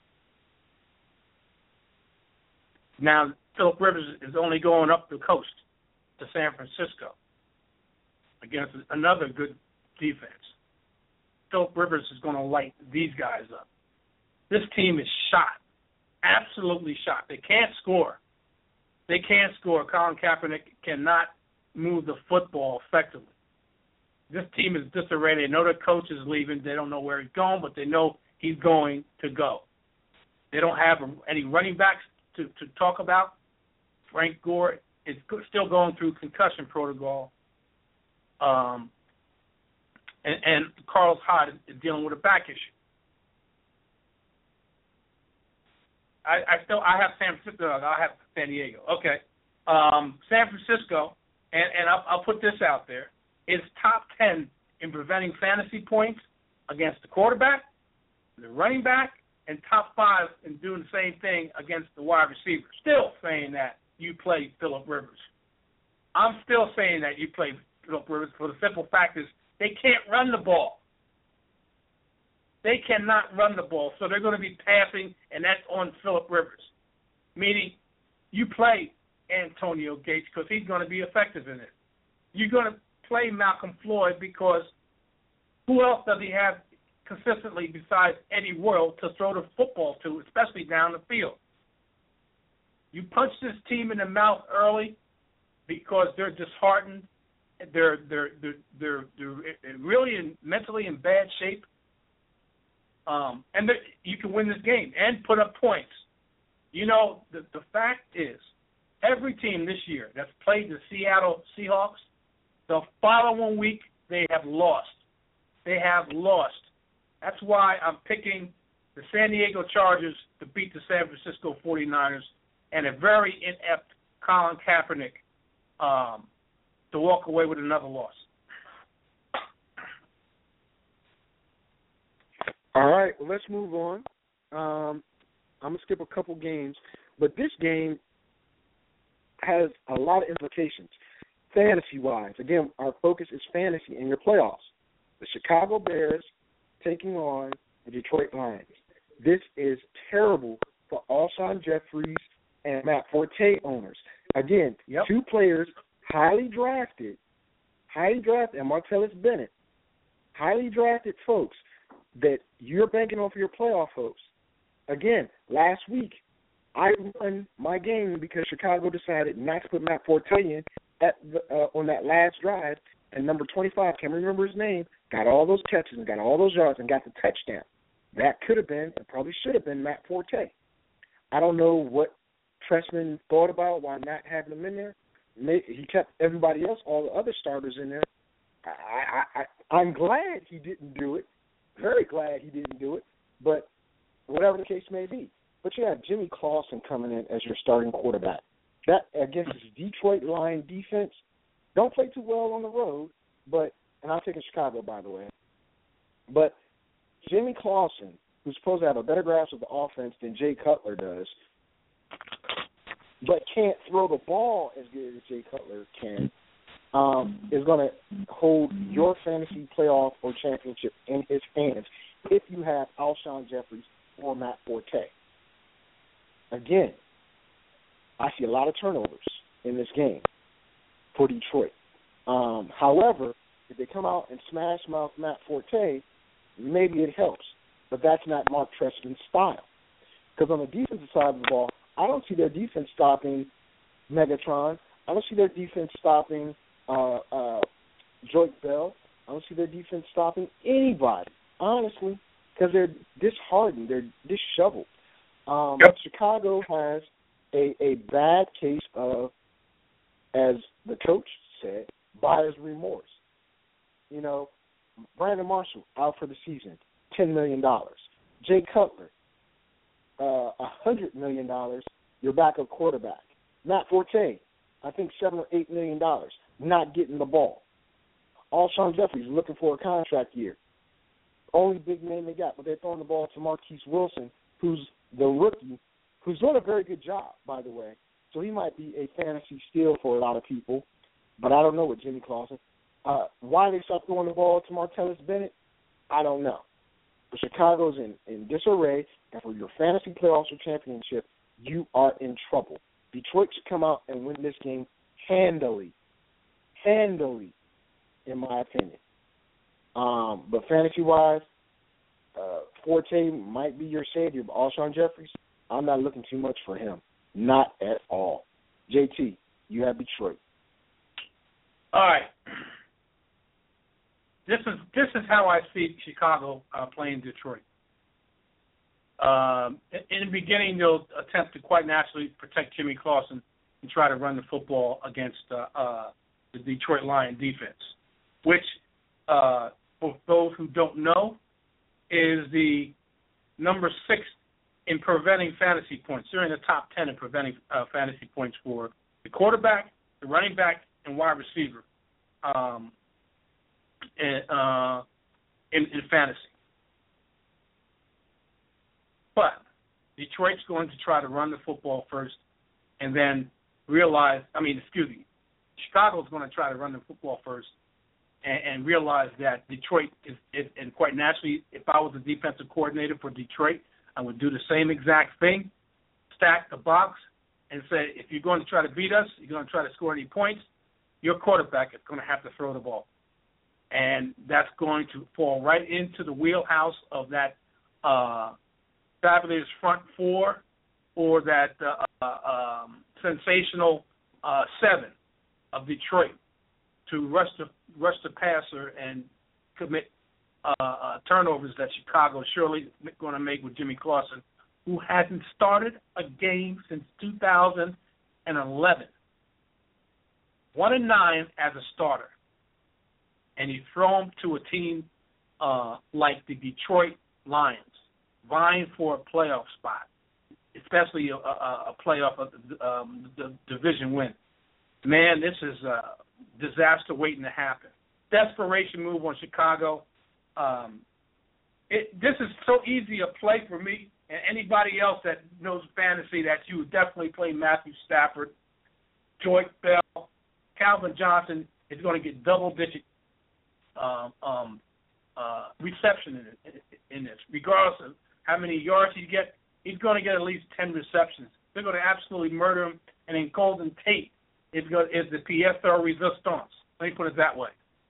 Now, Phillip Rivers is only going up the coast to San Francisco against another good defense. Phillip Rivers is going to light these guys up. This team is shot, absolutely shot. They can't score. They can't score. Colin Kaepernick cannot move the football effectively. This team is disarray. They know their coach is leaving. They don't know where he's going, but they know he's going to go. They don't have any running backs to, to talk about. Frank Gore is still going through concussion protocol. Um, and, and Carlos Hyde is dealing with a back issue. I, I still I have San Francisco. I have San Diego. Okay, um, San Francisco, and, and I'll, I'll put this out there, is top ten in preventing fantasy points against the quarterback, the running back, and top five in doing the same thing against the wide receiver. Still saying that you play Phillip Rivers. I'm still saying that you play Phillip Rivers for the simple fact is they can't run the ball. They cannot run the ball, so they're going to be passing, and that's on Phillip Rivers. Meaning, you play Antonio Gates because he's going to be effective in it. You're going to play Malcolm Floyd because who else does he have consistently besides Eddie Royal to throw the football to, especially down the field? You punch this team in the mouth early because they're disheartened. They're they're they're they're, they're really in, mentally in bad shape. Um, and you can win this game and put up points. You know, the, the fact is, every team this year that's played the Seattle Seahawks, the following week they have lost. They have lost. That's why I'm picking the San Diego Chargers to beat the San Francisco forty-niners and a very inept Colin Kaepernick um, to walk away with another loss. All right, well, let's move on. Um, I'm going to skip a couple games, but this game has a lot of implications fantasy-wise. Again, our focus is fantasy in your playoffs. The Chicago Bears taking on the Detroit Lions. This is terrible for Alshon Jeffries and Matt Forte owners. Again, yep. two players highly drafted, highly drafted, and Martellus Bennett, highly drafted folks that you're banking on for your playoff hopes. Again, last week, I won my game because Chicago decided not to put Matt Forte in at the, uh, on that last drive, and number twenty-five, can't remember his name, got all those catches and got all those yards and got the touchdown. That could have been, and probably should have been, Matt Forte. I don't know what Trestman thought about why not having him in there. He kept everybody else, all the other starters in there. I, I, I, I'm glad he didn't do it. Very glad he didn't do it, but whatever the case may be. But you have Jimmy Clausen coming in as your starting quarterback. That against this Detroit Lion defense, don't play too well on the road, but and I'm taking Chicago, by the way. But Jimmy Clausen, who's supposed to have a better grasp of the offense than Jay Cutler does, but can't throw the ball as good as Jay Cutler can, um, is going to hold your fantasy playoff or championship in his hands if you have Alshon Jeffries or Matt Forte. Again, I see a lot of turnovers in this game for Detroit. Um, however, if they come out and smash mouth Matt Forte, maybe it helps. But that's not Mark Trestman's style. Because on the defensive side of the ball, I don't see their defense stopping Megatron. I don't see their defense stopping uh, uh, Joyce Bell. I don't see their defense stopping anybody, honestly, because they're disheartened. They're disheveled. Um, yep. Chicago has a, a bad case of, as the coach said, buyer's remorse. You know, Brandon Marshall out for the season, ten million dollars. Jay Cutler, uh, one hundred million dollars, your backup quarterback. Matt Forte, I think seven or eight million dollars, not getting the ball. Alshon Jeffries looking for a contract year. Only big name they got, but they're throwing the ball to Marquise Wilson, who's the rookie, who's doing a very good job, by the way. So he might be a fantasy steal for a lot of people, but I don't know with Jimmy Clausen. Uh, why they stopped throwing the ball to Martellus Bennett, I don't know. But Chicago's in, in disarray, and for your fantasy playoffs or championship, you are in trouble. Detroit should come out and win this game handily, handily, in my opinion. Um, but fantasy-wise, uh, Forte might be your savior, but Alshon Jeffries, I'm not looking too much for him. Not at all. J T, you have Detroit. All right. This is this is how I see Chicago uh, playing Detroit. Um, in the beginning, they'll attempt to quite naturally protect Jimmy Clausen and try to run the football against uh, uh, the Detroit Lion defense, which, uh, for those who don't know, is the number six in preventing fantasy points. They're in the top ten in preventing uh, fantasy points for the quarterback, the running back, and wide receiver um, in, uh, in, in fantasy. But Detroit's going to try to run the football first and then realize, I mean, excuse me, Chicago's going to try to run the football first and, and realize that Detroit is, is, and quite naturally, if I was the defensive coordinator for Detroit, I would do the same exact thing, stack the box, and say, if you're going to try to beat us, you're going to try to score any points, your quarterback is going to have to throw the ball. And that's going to fall right into the wheelhouse of that uh, fabulous front four or that uh, uh, um, sensational uh, seven of Detroit to rush the, rush the passer and commit Uh, uh, turnovers that Chicago is surely going to make with Jimmy Clausen who hasn't started a game since two thousand eleven. One and nine as a starter. And you throw him to a team uh, like the Detroit Lions, vying for a playoff spot, especially a, a, a playoff of the, um, the division win. Man, this is a disaster waiting to happen. Desperation move on Chicago. Um, it, this is so easy a play for me and anybody else that knows fantasy that you would definitely play Matthew Stafford, Joyce Bell, Calvin Johnson is going to get double-digit um, um, uh, reception in, it, in this. Regardless of how many yards he gets, he's going to get at least ten receptions. They're going to absolutely murder him. And then Golden Tate is, going, is the pièce de résistance. Let me put it that way.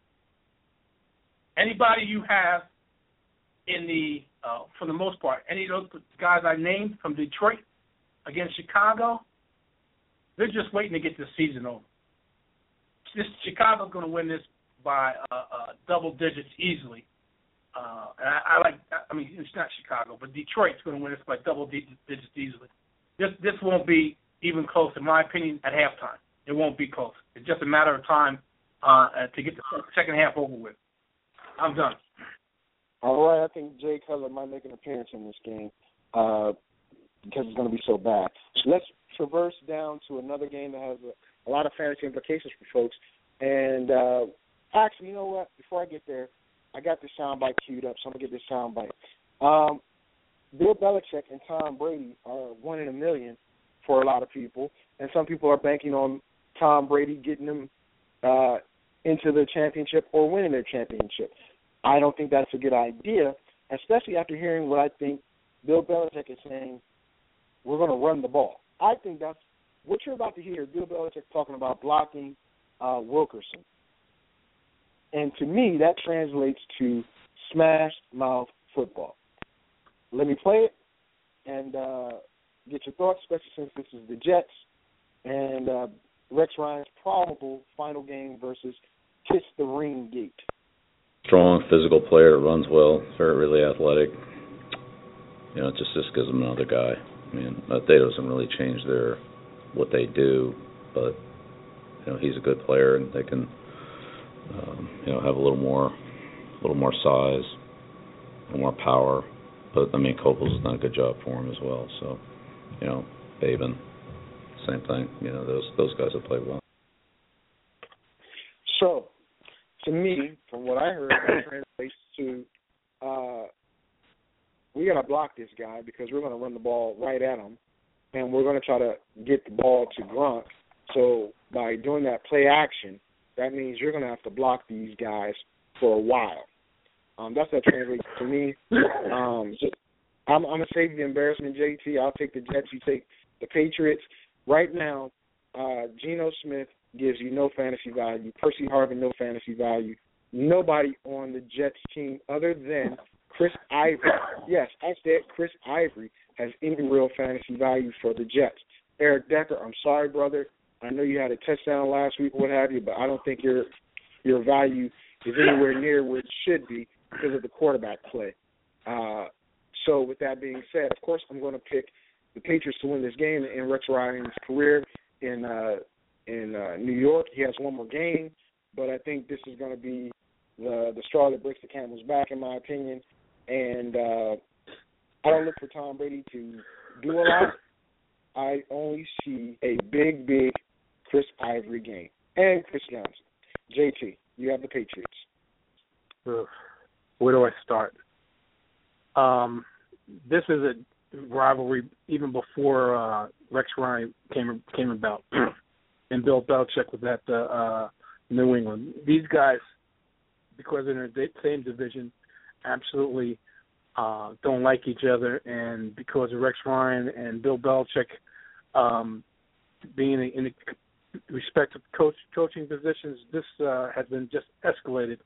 Anybody you have in the, uh, for the most part, any of those guys I named from Detroit against Chicago, they're just waiting to get this season over. This Chicago's going to win this by uh, uh, double digits easily. Uh, and I, I like, I mean, it's not Chicago, but Detroit's going to win this by double digits easily. This this won't be even close, in my opinion, at halftime. It won't be close. It's just a matter of time uh, to get the second half over with. I'm done. All right, I think Jay Cutler might make an appearance in this game uh, because it's going to be so bad. Let's traverse down to another game that has a, a lot of fantasy implications for folks. And uh, actually, you know what? Before I get there, I got this soundbite queued up, so I'm going to get this soundbite. Um, Bill Belichick and Tom Brady are one in a million for a lot of people, and some people are banking on Tom Brady getting them uh, into the championship or winning their championship. I don't think that's a good idea, especially after hearing what I think Bill Belichick is saying, we're going to run the ball. I think that's what you're about to hear, Bill Belichick talking about blocking uh, Wilkerson. And to me, that translates to smash mouth football. Let me play it and uh, get your thoughts, especially since this is the Jets and uh, Rex Ryan's probable final game versus Kiss the Ring Gate. Strong, physical player, runs well, very really athletic. You know, it just, just gives them another guy. I mean, that doesn't really change their what they do, but you know, he's a good player, and they can um, you know have a little more, a little more size, a little more power. But I mean, Copels has done a good job for him as well. So, you know, Baben, same thing. You know, those those guys have played well. So, to me, from what I heard, it translates to uh, we got to block this guy because we're going to run the ball right at him, and we're going to try to get the ball to Gronk. So by doing that play action, that means you're going to have to block these guys for a while. Um, that's what translates to me. Um, so I'm, I'm going to save the embarrassment, J T. I'll take the Jets. You take the Patriots. Right now, uh, Geno Smith gives you no fantasy value. Percy Harvin, no fantasy value. Nobody on the Jets team other than Chris Ivory. Yes, I said Chris Ivory has any real fantasy value for the Jets. Eric Decker, I'm sorry, brother. I know you had a touchdown last week or what have you, but I don't think your your value is anywhere near where it should be because of the quarterback play. Uh, so with that being said, of course I'm going to pick the Patriots to win this game in Rex Ryan's career in uh, in uh, New York. He has one more game, but I think this is going to be the the straw that breaks the camel's back, in my opinion. And uh, I don't look for Tom Brady to do a lot. I only see a big, big Chris Ivory game and Chris Johnson. J T, you have the Patriots. Ugh. Where do I start? Um, this is a rivalry even before uh, Rex Ryan came came about and Bill Belichick was at uh, uh, New England. These guys, because they're in the same division, absolutely uh, don't like each other, and because of Rex Ryan and Bill Belichick um, being in, in the respective coach, coaching positions, this uh, has been just escalated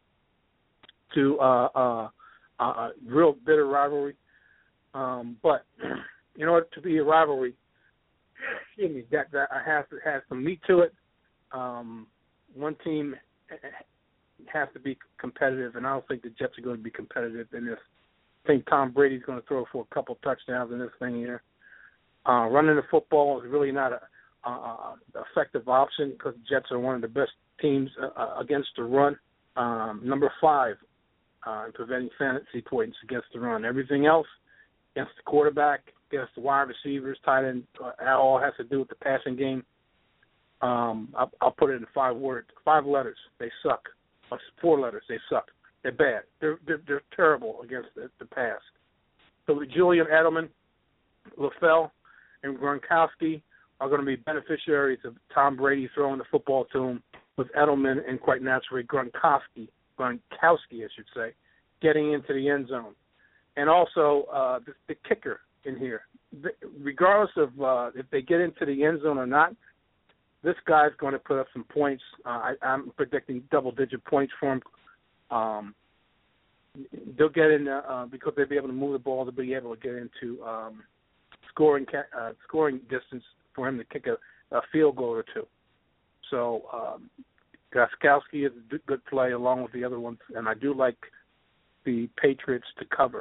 to uh, uh, a real bitter rivalry. Um, but in order to be a rivalry, excuse me, that, that has to has some meat to it. Um, one team has to be competitive, and I don't think the Jets are going to be competitive in this I think Tom Brady's going to throw for a couple touchdowns in this thing here. Uh, running the football is really not a, a, a effective option because the Jets are one of the best teams uh, against the run. Um, number five uh, in preventing fantasy points against the run. Everything else against the quarterback, against the wide receivers, tight end, uh, all has to do with the passing game. Um, I'll, I'll put it in five words, five letters. They suck. Or four letters. They suck. They're bad. They're they're, they're terrible against the, the pass. So Julian Edelman, LaFell, and Gronkowski are going to be beneficiaries of Tom Brady throwing the football to him, with Edelman and quite naturally Gronkowski, Gronkowski, I should say, getting into the end zone. And also uh, the, the kicker in here. Regardless of uh, if they get into the end zone or not, this guy's going to put up some points. Uh, I, I'm predicting double-digit points for him. Um, they'll get in uh, uh, because they'll be able to move the ball. They'll be able to get into um, scoring uh, scoring distance for him to kick a, a field goal or two. So um, Gronkowski is a good play along with the other ones, and I do like the Patriots to cover.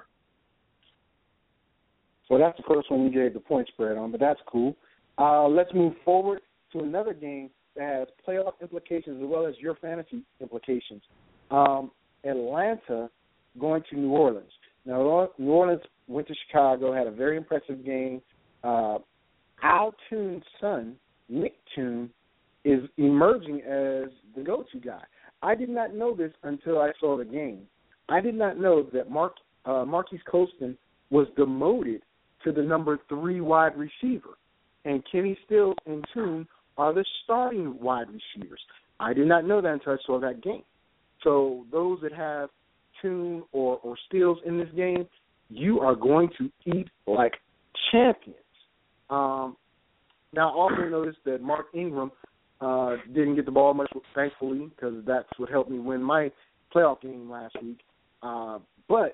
Well, that's the first one you gave the point spread on, but that's cool. Uh, let's move forward to another game that has playoff implications as well as your fantasy implications. Um, Atlanta going to New Orleans. Now, New Orleans went to Chicago, had a very impressive game. Uh, Al Toon's son, Nick Toon, is emerging as the go-to guy. I did not know this until I saw the game. I did not know that Mark uh, Marquise Colston was demoted to the number three wide receiver, and Kenny Stills and Toon are the starting wide receivers. I did not know that until I saw that game. So those that have Toon or, or Stills in this game, you are going to eat like champions. Um, now, I also noticed that Mark Ingram uh, didn't get the ball much, thankfully, because that's what helped me win my playoff game last week. Uh, but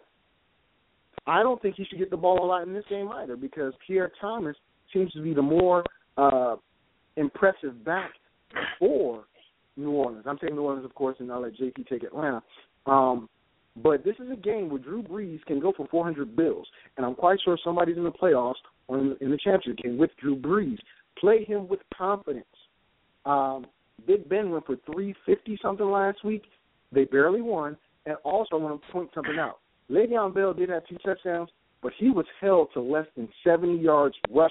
I don't think he should get the ball a lot in this game either, because Pierre Thomas seems to be the more uh, impressive back for New Orleans. I'm taking New Orleans, of course, and I'll let J P take Atlanta. Um, but this is a game where Drew Brees can go for four hundred bills, and I'm quite sure somebody's in the playoffs or in, in the championship game with Drew Brees. Play him with confidence. Um, Big Ben went for three fifty something last week. They barely won. And also, I want to point something out. Le'Veon Bell did have two touchdowns, but he was held to less than seventy yards rushing.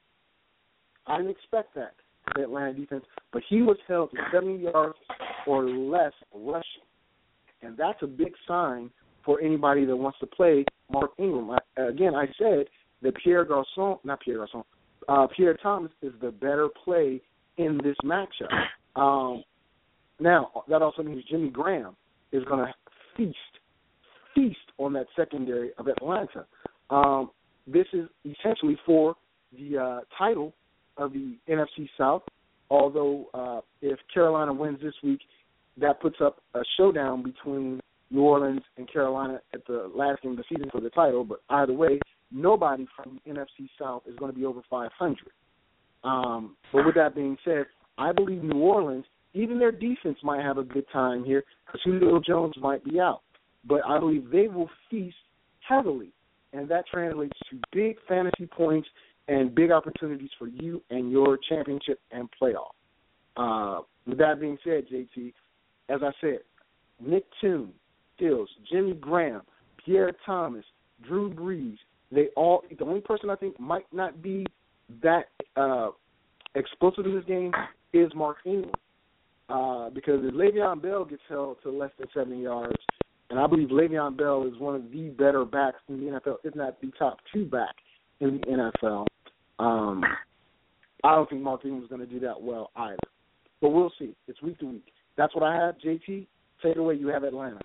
I didn't expect that, the Atlanta defense, but he was held to seventy yards or less rushing. And that's a big sign for anybody that wants to play Mark Ingram. I, again, I said that Pierre Garçon, not Pierre Garçon, uh, Pierre Thomas is the better play in this matchup. Um, now, that also means Jimmy Graham is going to feast, feast on that secondary of Atlanta. Um, this is essentially for the uh, title of the N F C South, although uh, if Carolina wins this week, that puts up a showdown between New Orleans and Carolina at the last game of the season for the title. But either way, nobody from the N F C South is going to be over five hundred. Um, but with that being said, I believe New Orleans, even their defense might have a good time here because Julio Jones might be out. But I believe they will feast heavily, and that translates to big fantasy points and big opportunities for you and your championship and playoff. Uh, with that being said, J T, as I said, Nick Toon, Stills, Jimmy Graham, Pierre Thomas, Drew Brees, they all, the only person I think might not be that uh, explosive in this game is Mark Ingram. Uh, because if Le'Veon Bell gets held to less than seventy yards, and I believe Le'Veon Bell is one of the better backs in the N F L, if not the top two back in the N F L, um, I don't think Mark Ingram is going to do that well either. But we'll see. It's week to week. That's what I have. J T, take it away. You have Atlanta.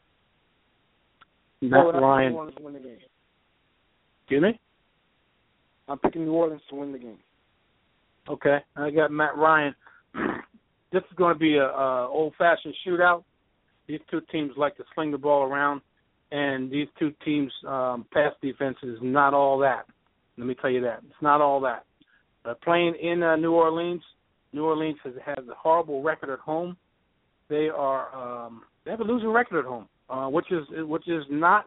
Matt oh, Ryan. New Orleans to win the game. Excuse me? I'm picking New Orleans to win the game. Okay. I got Matt Ryan. This is going to be a, a old-fashioned shootout. These two teams like to sling the ball around, and these two teams' um, pass defense is not all that. Let me tell you that. It's not all that. Uh, playing in uh, New Orleans, New Orleans has, has a horrible record at home. They are um, they have a losing record at home, uh, which is which is not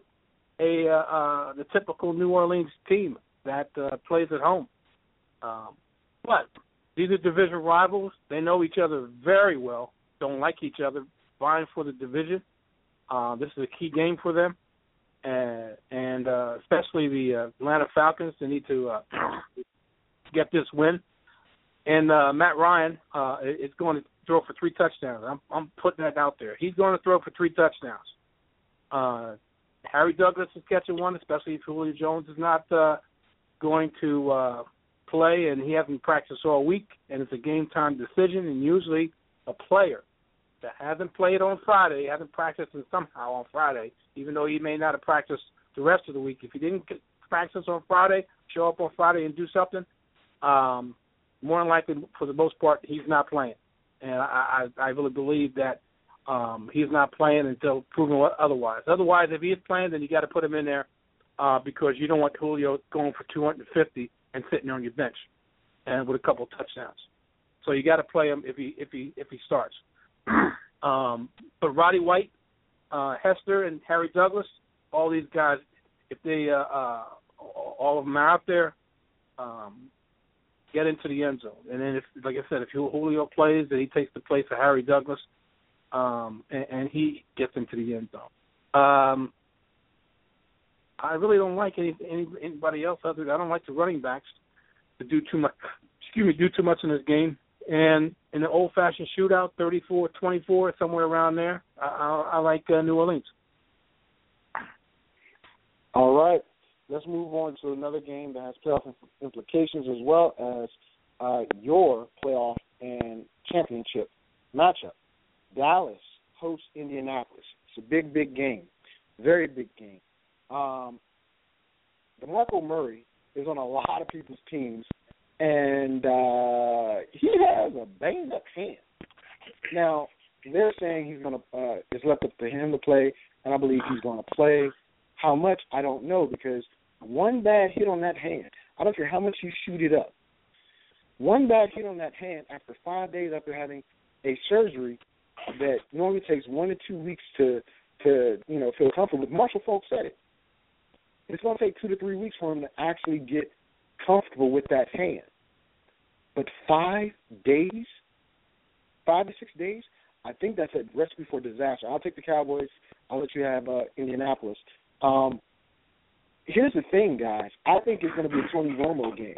a uh, uh, the typical New Orleans team that uh, plays at home. Um, but these are division rivals. They know each other very well. Don't like each other. Vying for the division. Uh, this is a key game for them, and, and uh, especially the uh, Atlanta Falcons. They need to uh, get this win. And uh, Matt Ryan uh, is going to throw for three touchdowns. I'm, I'm putting that out there. He's going to throw for three touchdowns. Uh, Harry Douglas is catching one, especially if Julio Jones is not uh, going to uh, play, and he hasn't practiced all week, and it's a game-time decision, and usually a player that hasn't played on Friday, hasn't practiced somehow on Friday, even though he may not have practiced the rest of the week. If he didn't practice on Friday, show up on Friday and do something, um, more than likely, for the most part, he's not playing. And I, I, I really believe that um, he's not playing until proven otherwise. Otherwise, if he is playing, then you got to put him in there uh, because you don't want Julio going for two hundred fifty and sitting on your bench and with a couple touchdowns. So you got to play him if he if he if he starts. um, but Roddy White, uh, Hester, and Harry Douglas, all these guys, if they uh, uh, all of them are out there. Um, get into the end zone. And then, if, like I said, if Julio plays, then he takes the place of Harry Douglas, um, and, and he gets into the end zone. Um, I really don't like any, any anybody else other than I don't like the running backs to do too much. Excuse me, do too much in this game. And in the old-fashioned shootout, thirty-four twenty-four, somewhere around there, I, I, I like uh, New Orleans. All right. Let's move on to another game that has playoff implications as well as uh, your playoff and championship matchup. Dallas hosts Indianapolis. It's a big, big game, very big game. Um, DeMarco Murray is on a lot of people's teams, and uh, he has a banged-up hand. Now, they're saying he's going to uh, it's left up to him to play, and I believe he's going to play. How much, I don't know, because one bad hit on that hand, I don't care how much you shoot it up, one bad hit on that hand after five days after having a surgery that normally takes one to two weeks to, to you know, feel comfortable. Marshall Faulk said it. It's going to take two to three weeks for him to actually get comfortable with that hand. But five days, five to six days, I think that's a recipe for disaster. I'll take the Cowboys. I'll let you have uh, Indianapolis. Um, here's the thing, guys. I think it's going to be a Tony Romo game.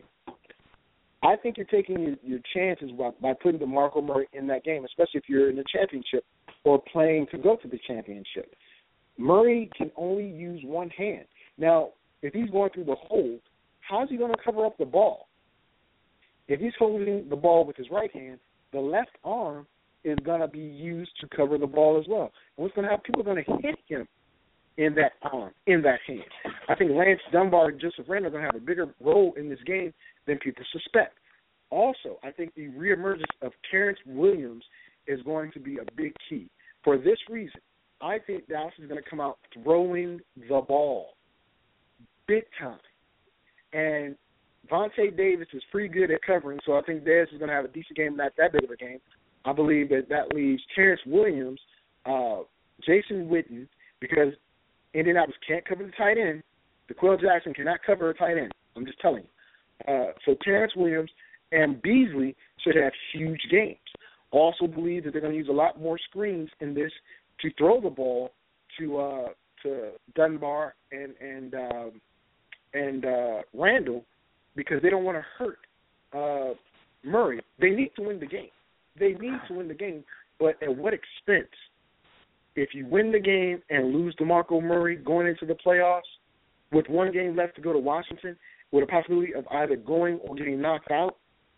I think you're taking your, your chances by, by putting DeMarco Murray in that game, especially if you're in the championship or playing to go to the championship. Murray can only use one hand. Now, if he's going through the hold, how's he going to cover up the ball? If he's holding the ball with his right hand, the left arm is going to be used to cover the ball as well. And what's going to happen? People are going to hit him in that arm, in that hand. I think Lance Dunbar and Joseph Randle are going to have a bigger role in this game than people suspect. Also, I think the reemergence of Terrence Williams is going to be a big key. For this reason, I think Dallas is going to come out throwing the ball big time. And Vontae Davis is pretty good at covering, so I think Dez is going to have a decent game, not that big of a game. I believe that that leaves Terrence Williams, uh, Jason Witten, because Indianapolis can't cover the tight end. DeQuell Jackson cannot cover a tight end. I'm just telling you. Uh, so Terrence Williams and Beasley should have huge games. Also believe that they're going to use a lot more screens in this to throw the ball to uh, to Dunbar and and um, and uh, Randall because they don't want to hurt uh, Murray. They need to win the game. They need to win the game, but at what expense? If you win the game and lose DeMarco Murray going into the playoffs with one game left to go to Washington with a possibility of either going or getting knocked out,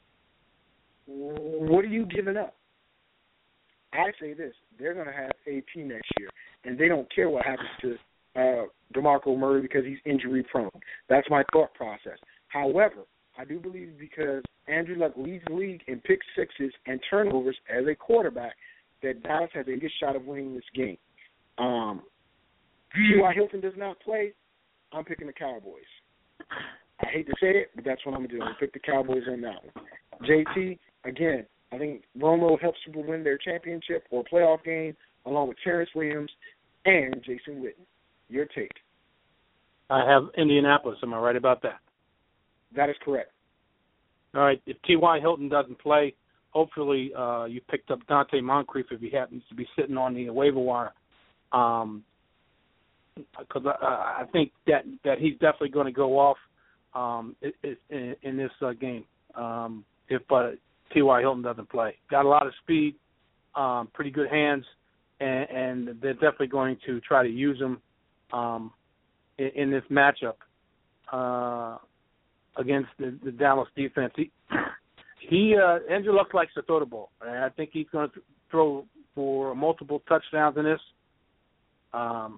what are you giving up? I say this, they're going to have A P next year, and they don't care what happens to uh, DeMarco Murray because he's injury-prone. That's my thought process. However, I do believe because Andrew Luck leads the league in pick sixes and turnovers as a quarterback, that Dallas has a good shot of winning this game. Um, T Y. Hilton does not play, I'm picking the Cowboys. I hate to say it, but that's what I'm going to do. I'm going to pick the Cowboys on that one. J T, again, I think Romo helps people win their championship or playoff game along with Terrence Williams and Jason Witten. Your take. I have Indianapolis. Am I right about that? That is correct. All right. If T Y. Hilton doesn't play, hopefully uh, you picked up Dante Moncrief if he happens to be sitting on the waiver wire. Um, because I, I think that, that he's definitely going to go off um, in, in this uh, game um, if uh, T Y. Hilton doesn't play. Got a lot of speed, um, pretty good hands, and, and they're definitely going to try to use him um, in, in this matchup uh, against the, the Dallas defense. He, he uh, Andrew Luck likes to throw the ball, and I think he's going to throw for multiple touchdowns in this. Um,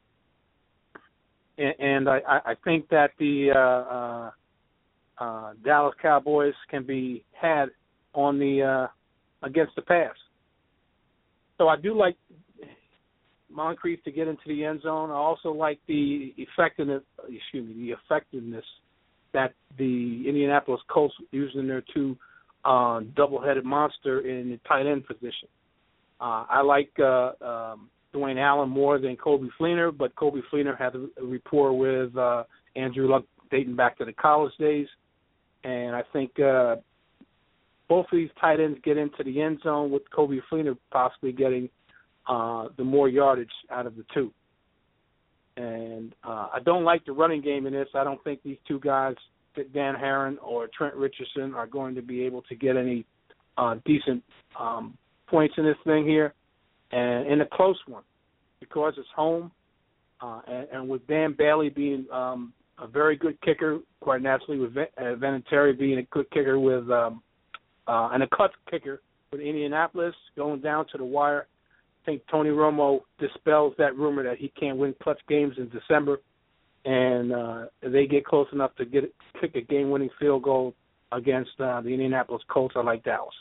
And I, I think that the uh, uh, uh, Dallas Cowboys can be had on the uh, against the pass. So I do like Moncrief to get into the end zone. I also like the effectiveness, excuse me, the effectiveness that the Indianapolis Colts using their two uh, double-headed monster in the tight end position. Uh, I like uh, um, Dwayne Allen more than Coby Fleener, but Coby Fleener had a rapport with uh, Andrew Luck dating back to the college days. And I think uh, both of these tight ends get into the end zone with Coby Fleener possibly getting uh, the more yardage out of the two. And uh, I don't like the running game in this. I don't think these two guys, Dan Herron or Trent Richardson, are going to be able to get any uh, decent um, points in this thing here. And in a close one, because it's home, uh, and, and with Dan Bailey being um, a very good kicker, quite naturally, with Ven- uh, Vinatieri being a good kicker with um, uh, and a cut kicker with Indianapolis going down to the wire, I think Tony Romo dispels that rumor that he can't win clutch games in December, and uh, they get close enough to get kick a game-winning field goal against uh, the Indianapolis Colts. I like Dallas.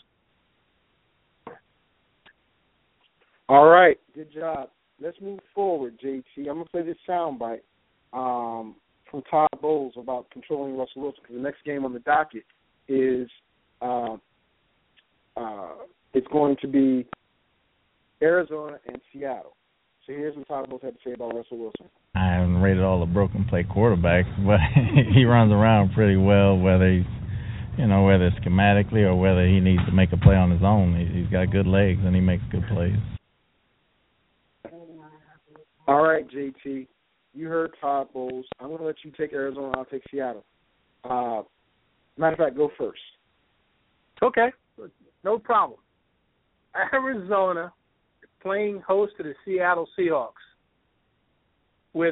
All right, good job. Let's move forward, J T. I'm going to play this soundbite um, from Todd Bowles about controlling Russell Wilson, because the next game on the docket is uh, uh, it's going to be Arizona and Seattle. So here's what Todd Bowles had to say about Russell Wilson. I haven't rated all the broken play quarterbacks, but he runs around pretty well, whether he's, you know, whether it's schematically or whether he needs to make a play on his own. He's got good legs and he makes good plays. All right, J T, you heard Todd Bowles. I'm going to let you take Arizona. I'll take Seattle. Uh, matter of fact, go first. Okay, no problem. Arizona playing host to the Seattle Seahawks with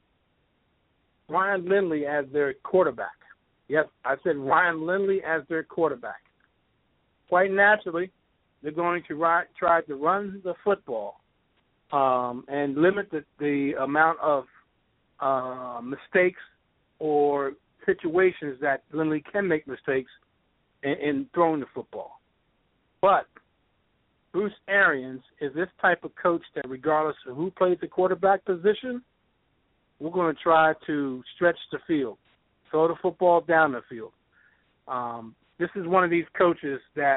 Ryan Lindley as their quarterback. Yes, I said Ryan Lindley as their quarterback. Quite naturally, they're going to ri- try to run the football Um, and limit the, the amount of uh, mistakes or situations that Lindley can make mistakes in, in throwing the football. But Bruce Arians is this type of coach that regardless of who plays the quarterback position, we're going to try to stretch the field, throw the football down the field. Um, this is one of these coaches that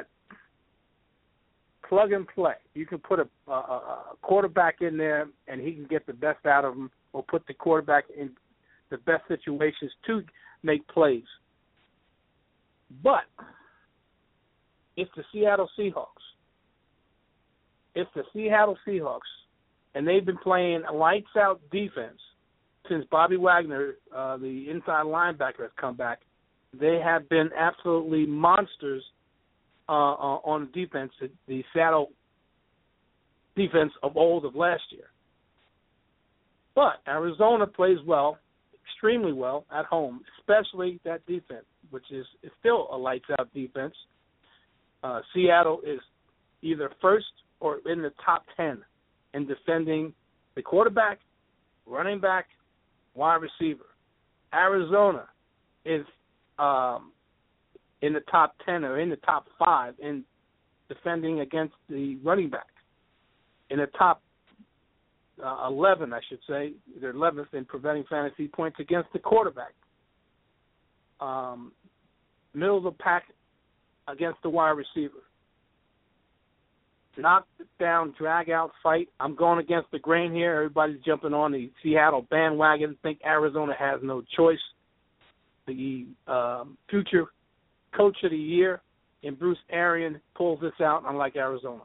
plug and play. You can put a, a, a quarterback in there, and he can get the best out of him, or put the quarterback in the best situations to make plays. But it's the Seattle Seahawks. It's the Seattle Seahawks, and they've been playing a lights-out defense since Bobby Wagner, uh, the inside linebacker, has come back. They have been absolutely monsters Uh, uh, on defense, the Seattle defense of old of last year. But Arizona plays well, extremely well at home, especially that defense, which is, is still a lights-out defense. Uh, Seattle is either first or in the top ten in defending the quarterback, running back, wide receiver. Arizona is um, in the top ten or in the top five in defending against the running back. In the top uh, eleven, I should say, they're eleventh in preventing fantasy points against the quarterback. Um, middle of the pack against the wide receiver. knockdown, drag-out fight. I'm going against the grain here. Everybody's jumping on the Seattle bandwagon. Think Arizona has no choice. The um, future coach of the year in Bruce Arians pulls this out. I like Arizona.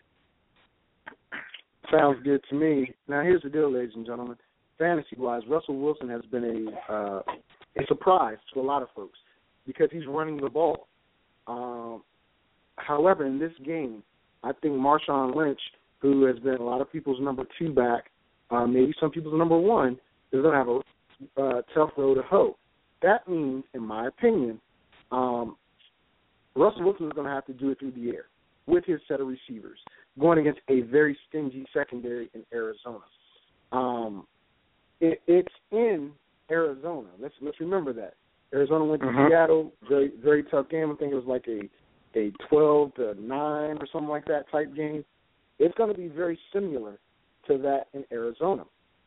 Sounds good to me. Now, here's the deal, ladies and gentlemen. Fantasy-wise, Russell Wilson has been a uh, a surprise to a lot of folks because he's running the ball. Um, however, in this game, I think Marshawn Lynch, who has been a lot of people's number two back, uh, maybe some people's number one, is going to have a uh, tough road to hoe. That means, in my opinion, um, Russell Wilson is going to have to do it through the air with his set of receivers, going against a very stingy secondary in Arizona. Um, it, it's in Arizona. Let's let's remember that. Arizona went to mm-hmm. Seattle, very very tough game. I think it was like a a twelve to nine or something like that type game. It's going to be very similar to that in Arizona.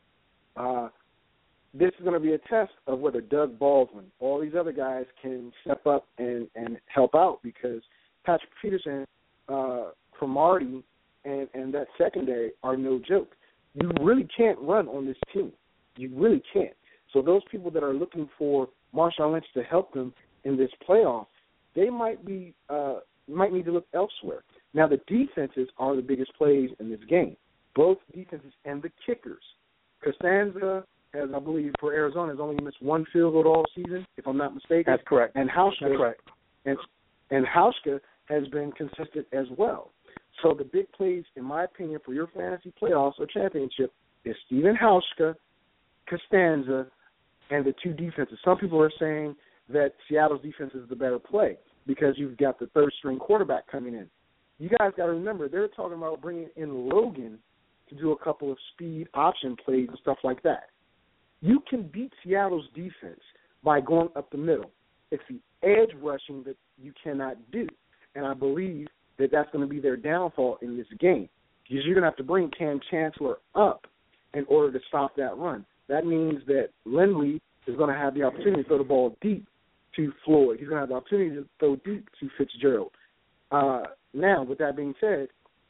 Uh, this is going to be a test of whether Doug Baldwin, all these other guys, can step up and, and help out because Patrick Peterson, uh, Cromartie, and, and that secondary are no joke. You really can't run on this team. You really can't. So those people that are looking for Marshawn Lynch to help them in this playoff, they might be uh, might need to look elsewhere. Now, the defenses are the biggest plays in this game, both defenses and the kickers. Costanza, as I believe for Arizona, has only missed one field goal all season, if I'm not mistaken. That's correct. And Hauschka, That's correct. And, and Hauschka has been consistent as well. So the big plays, in my opinion, for your fantasy playoffs or championship is Stephen Hauschka, Costanza, and the two defenses. Some people are saying that Seattle's defense is the better play because you've got the third-string quarterback coming in. You guys got to remember, they're talking about bringing in Logan to do a couple of speed option plays and stuff like that. You can beat Seattle's defense by going up the middle. It's the edge rushing that you cannot do, and I believe that that's going to be their downfall in this game because you're going to have to bring Cam Chancellor up in order to stop that run. That means that Lindley is going to have the opportunity to throw the ball deep to Floyd. He's going to have the opportunity to throw deep to Fitzgerald. Uh, now, with that being said,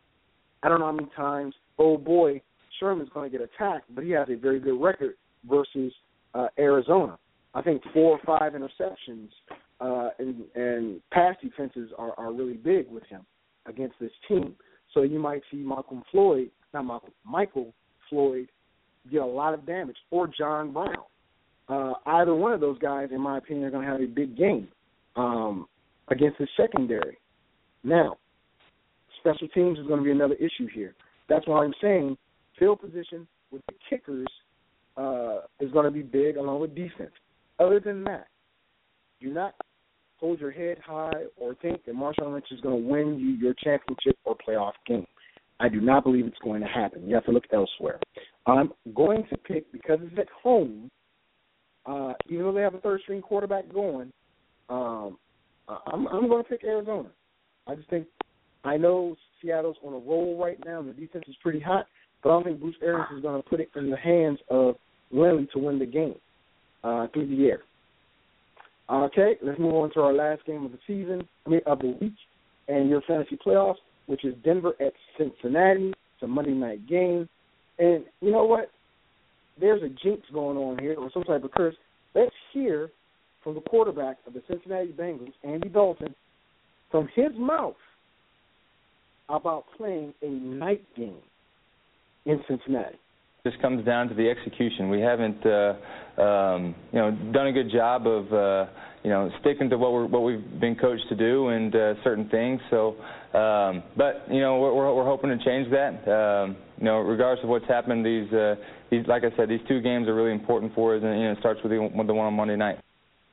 I don't know how many times old boy Sherman's going to get attacked, but he has a very good record versus uh, Arizona. I think four or five interceptions uh, and, and pass defenses are, are really big with him against this team. So you might see Malcolm Floyd, not Malcolm, Michael Floyd, get a lot of damage, or John Brown. Uh, either one of those guys, in my opinion, are going to have a big game um, against the secondary. Now, special teams is going to be another issue here. That's why I'm saying field position with the kickers uh, is going to be big along with defense. Other than that, do not hold your head high or think that Marshawn Lynch is going to win you your championship or playoff game. I do not believe it's going to happen. You have to look elsewhere. I'm going to pick, because it's at home, uh, even though they have a third-string quarterback going, um, I'm, I'm going to pick Arizona. I just think I know Seattle's on a roll right now. The defense is pretty hot, but I don't think Bruce Arians is going to put it in the hands of Lindley to win the game uh, through the air. Okay, let's move on to our last game of the season, I mean, of the week, and your fantasy playoffs, which is Denver at Cincinnati. It's a Monday night game. And you know what? There's a jinx going on here, or some type of curse. Let's hear from the quarterback of the Cincinnati Bengals, Andy Dalton, from his mouth about playing a night game in Cincinnati. This comes down to the execution. We haven't, uh, um, you know, done a good job of, uh, you know, sticking to what we're what we've been coached to do and uh, certain things. So, um, but you know, we're we're hoping to change that. Um, you know, regardless of what's happened, these uh, these like I said, these two games are really important for us, and you know, it starts with the, with the one on Monday night.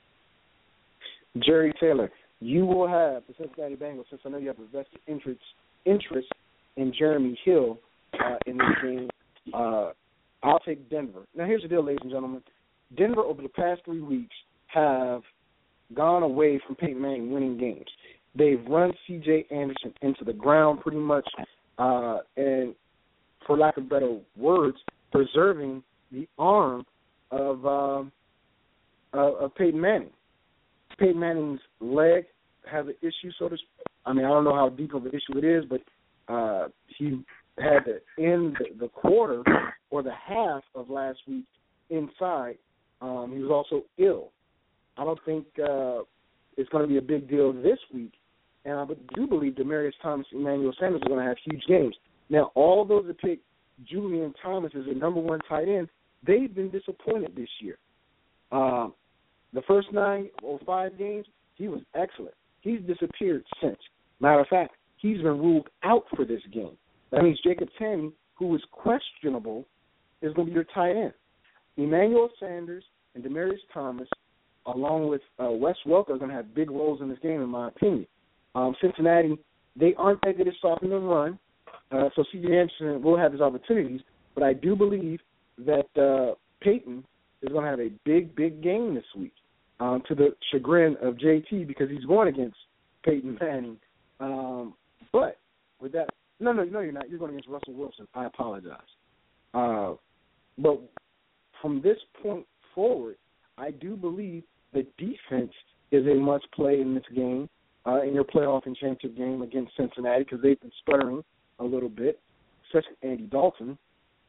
Jerry Taylor, you will have the Cincinnati Bengals, since I know you have a vested interest interest in Jeremy Hill uh, in this game. Uh, I'll take Denver. Now, here's the deal, ladies and gentlemen. Denver, over the past three weeks, have gone away from Peyton Manning winning games. They've run C J Anderson into the ground pretty much, uh, and for lack of better words, preserving the arm of, um, uh, of Peyton Manning. Peyton Manning's leg has an issue, so to speak. I mean, I don't know how deep of an issue it is, but Uh, he had to end the quarter or the half of last week inside. Um, he was also ill. I don't think uh, it's going to be a big deal this week. And I do believe Demaryius Thomas and Emmanuel Sanders are going to have huge games. Now, all those that pick Julian Thomas as a number one tight end, they've been disappointed this year. Um, the first nine or five games, he was excellent. He's disappeared since. Matter of fact, he's been ruled out for this game. That means Jacob Tamme, who is questionable, is going to be your tight end. Emmanuel Sanders and Demaryius Thomas, along with uh, Wes Welker, are going to have big roles in this game, in my opinion. Um, Cincinnati, they aren't that good at stopping the run, uh, so C J Anderson will have his opportunities, but I do believe that uh, Peyton is going to have a big, big game this week, um, to the chagrin of J T because he's going against Peyton Manning. Um, but with that, no, no, no, you're not. You're going against Russell Wilson. I apologize. Uh, but from this point forward, I do believe the defense is a must-play in this game, uh, in your playoff and championship game against Cincinnati, because they've been sputtering a little bit, especially Andy Dalton.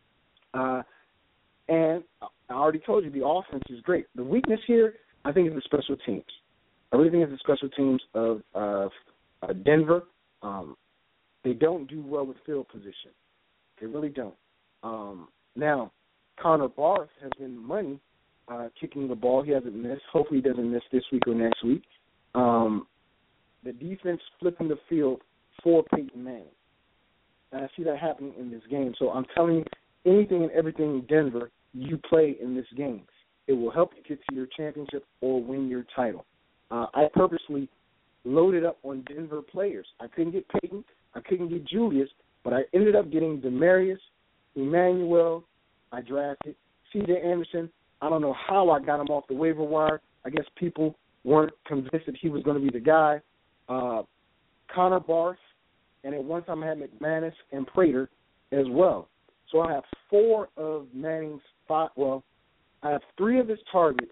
Uh, and I already told you the offense is great. The weakness here, I think, is the special teams. I really think it's the special teams of uh, uh, Denver. Um, they don't do well with field position. They really don't. Um, now, Connor Barth has been money uh, kicking the ball. He hasn't missed. Hopefully he doesn't miss this week or next week. Um, the defense flipping the field for Peyton Manning. And I see that happening in this game. So I'm telling you, anything and everything in Denver, you play in this game. It will help you get to your championship or win your title. Uh, I purposely loaded up on Denver players. I couldn't get Peyton. I couldn't get Julius, but I ended up getting Demaryius, Emmanuel. I drafted C J Anderson. I don't know how I got him off the waiver wire. I guess people weren't convinced that he was going to be the guy. Uh, Connor Barth, and at one time I had McManus and Prater as well. So I have four of Manning's five. Well, I have three of his targets,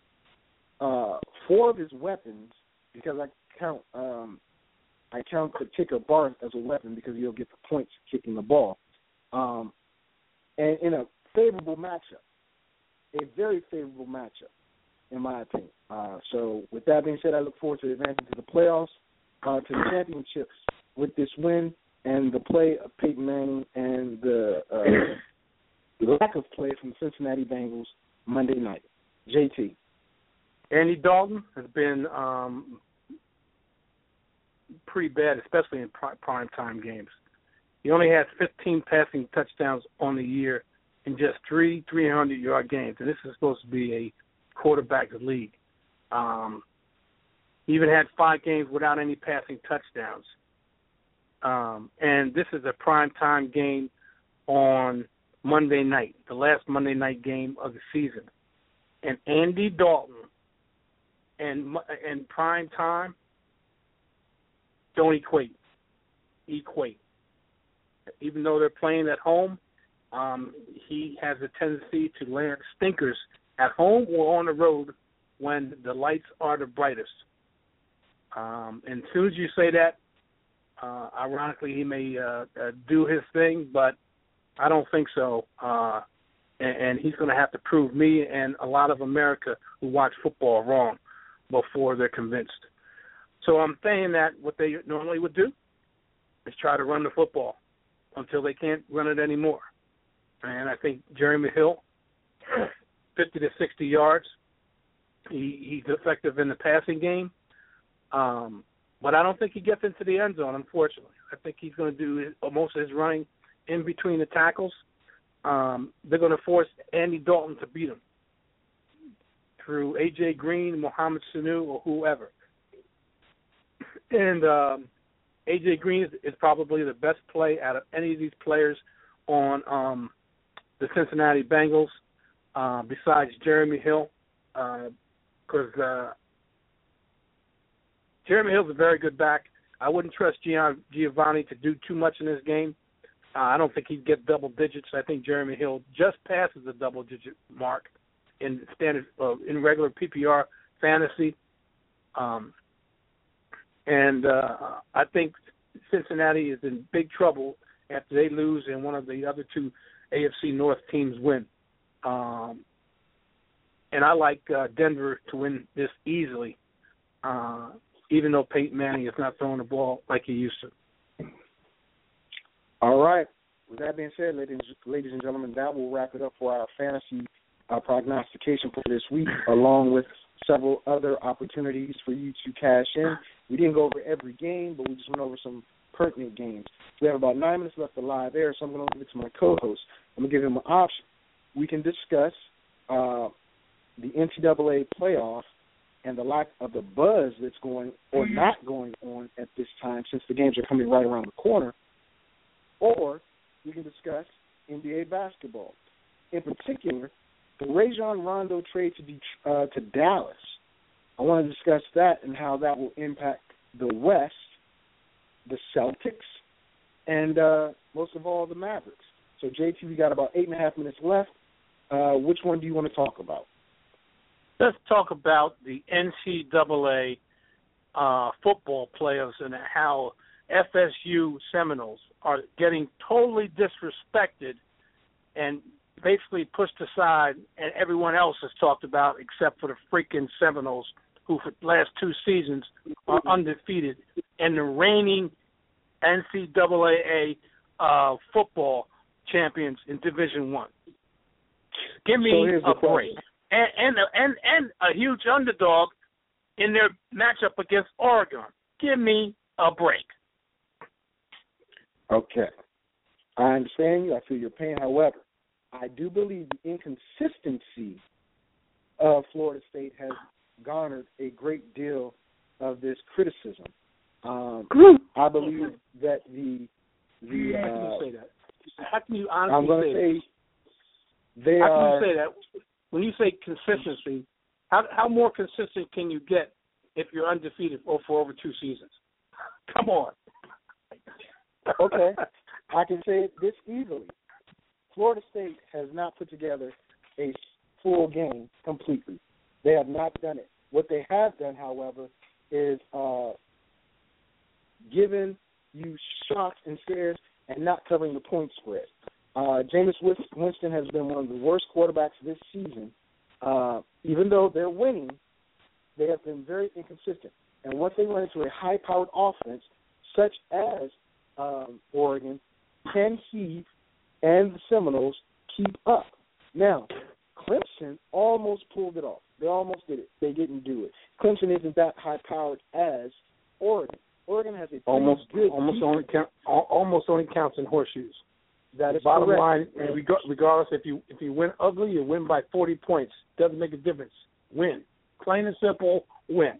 uh, four of his weapons, because I count um, I count the kicker Barth as a weapon because he'll get the points kicking the ball, um, and in a favorable matchup, a very favorable matchup, in my opinion. Uh, so with that being said, I look forward to advancing to the playoffs, uh, to the championships with this win and the play of Peyton Manning and the uh, lack of play from the Cincinnati Bengals Monday night. J T. Andy Dalton has been um, pretty bad, especially in prime time games. He only has fifteen passing touchdowns on the year in just three three hundred-yard games, and this is supposed to be a quarterback league. Um, he even had five games without any passing touchdowns. Um, and this is a prime-time game on Monday night, the last Monday night game of the season. And Andy Dalton and and prime time don't equate. Equate. Even though they're playing at home, um, he has a tendency to land stinkers at home or on the road when the lights are the brightest. Um, and as soon as you say that, uh, ironically, he may uh, uh, do his thing, but I don't think so. Uh, and, and he's going to have to prove me and a lot of America who watch football wrong before they're convinced. So I'm saying that what they normally would do is try to run the football until they can't run it anymore. And I think Jeremy Hill, fifty to sixty yards, he, he's effective in the passing game. Um, but I don't think he gets into the end zone, unfortunately. I think he's going to do his, most of his running in between the tackles. Um, they're going to force Andy Dalton to beat him through A J Green, Mohamed Sanu, or whoever. And um, A J Green is, is probably the best play out of any of these players on um, the Cincinnati Bengals, uh, besides Jeremy Hill, because uh, uh, Jeremy Hill's a very good back. I wouldn't trust Gian, Giovanni to do too much in this game. Uh, I don't think he'd get double digits. I think Jeremy Hill just passes the double-digit mark in standard uh, in regular P P R fantasy. Um, and uh, I think Cincinnati is in big trouble after they lose and one of the other two A F C North teams win. Um, and I like uh, Denver to win this easily, uh, even though Peyton Manning is not throwing the ball like he used to. All right. With that being said, ladies, ladies and gentlemen, that will wrap it up for our fantasy uh, prognostication for this week, along with several other opportunities for you to cash in. We didn't go over every game, but we just went over some pertinent games. We have about nine minutes left of live air, so I'm going to give it to my co-host. I'm going to give him an option. We can discuss uh, the N C double A playoff and the lack of the buzz that's going or not going on at this time, since the games are coming right around the corner, or we can discuss N B A basketball. In particular, the Rajon Rondo trade to De- uh, to Dallas. I want to discuss that and how that will impact the West, the Celtics, and uh, most of all, the Mavericks. So, J T, we got about eight and a half minutes left. Uh, which one do you want to talk about? Let's talk about the N C double A uh, football players and how F S U Seminoles are getting totally disrespected and basically pushed aside, and everyone else has talked about except for the freaking Seminoles, who for the last two seasons are undefeated and the reigning N C double A uh, football champions in Division One. Give me so a break. And, and, and, and a huge underdog in their matchup against Oregon. Give me a break. Okay. I understand you. I feel your pain. However, I do believe the inconsistency of Florida State has garnered a great deal of this criticism. Um, I believe that the the How can uh, you say that? How can you honestly I'm going say to say that? they How are. can you say that? When you say consistency, how how more consistent can you get if you're undefeated for, for over two seasons? Come on. Okay. I can say it this easily. Florida State has not put together a full game completely. They have not done it. What they have done, however, is uh, given you shocks and scares and not covering the point spread. Uh, Jameis Winston has been one of the worst quarterbacks this season. Uh, even though they're winning, they have been very inconsistent. And once they run into a high-powered offense, such as um, Oregon, can he and the Seminoles keep up? Now, Clemson almost pulled it off. They almost did it. They didn't do it. Clemson isn't that high-powered as Oregon. Oregon has a almost good almost defense. only count, almost only counts in horseshoes. That is Bottom correct. line, and regardless if you if you win ugly, you win by forty points. Doesn't make a difference. Win, plain and simple. Win.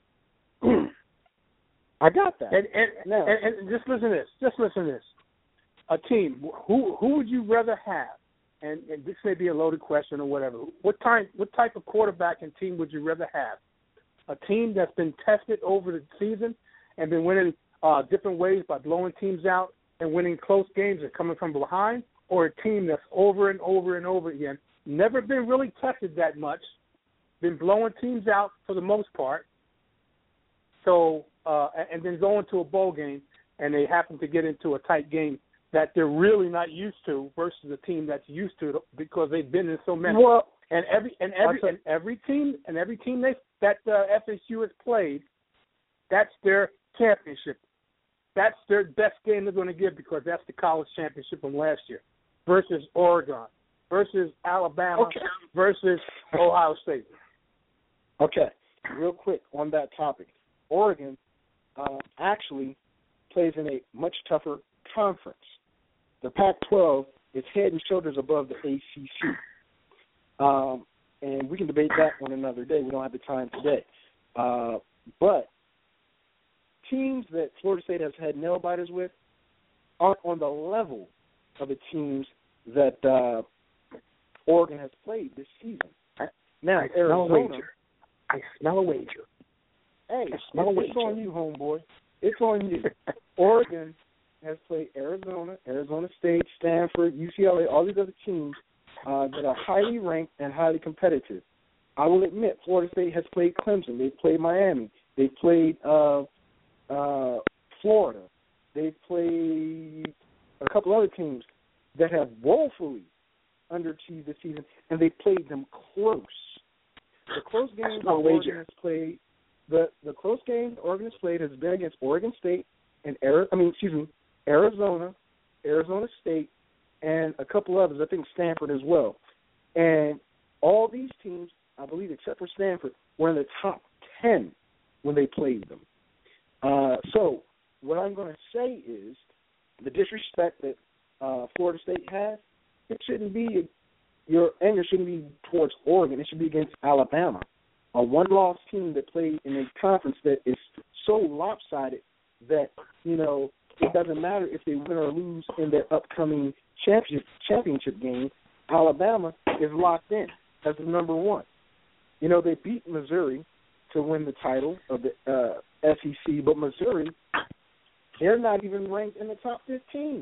I got that. And and, now, and and just listen to this. Just listen to this. A team. Who who would you rather have? And, and this may be a loaded question or whatever. What time? What type of quarterback and team would you rather have? A team that's been tested over the season and been winning uh, different ways by blowing teams out and winning close games and coming from behind, or a team that's over and over and over again, never been really tested that much, been blowing teams out for the most part, so uh, and then going to a bowl game and they happen to get into a tight game that they're really not used to versus a team that's used to it because they've been in so many. Well, and every and every and every team and every team they that uh, F S U has played, that's their championship. That's their best game they're going to give because that's the college championship from last year versus Oregon, versus Alabama, okay. versus Ohio State. Okay, real quick on that topic. Oregon uh, actually plays in a much tougher conference. The Pac twelve is head and shoulders above the A C C. Um, and we can debate that one another day. We don't have the time today. Uh, but teams that Florida State has had nail biters with aren't on the level of the teams that uh, Oregon has played this season. Now, I Arizona, smell a wager. I smell a wager. Hey, I smell a it's, it's wager. on you, homeboy. It's on you. Oregon has played Arizona, Arizona State, Stanford, U C L A, all these other teams uh, that are highly ranked and highly competitive. I will admit, Florida State has played Clemson. They've played Miami. They've played uh, uh, Florida. They've played a couple other teams that have woefully underachieved this season, and they played them close. The close games that Oregon has played, the the close games Oregon has played has been against Oregon State and Ari- I mean, excuse me, Arizona, Arizona State, and a couple others. I think Stanford as well. And all these teams, I believe, except for Stanford, were in the top ten when they played them. Uh, so what I'm going to say is the disrespect that uh, Florida State has, it shouldn't be your anger shouldn't be towards Oregon. It should be against Alabama, a one-loss team that played in a conference that is so lopsided that, you know, it doesn't matter if they win or lose in their upcoming championship championship game. Alabama is locked in as the number one. You know, they beat Missouri to win the title of the uh, S E C, but Missouri, they're not even ranked in the top fifteen.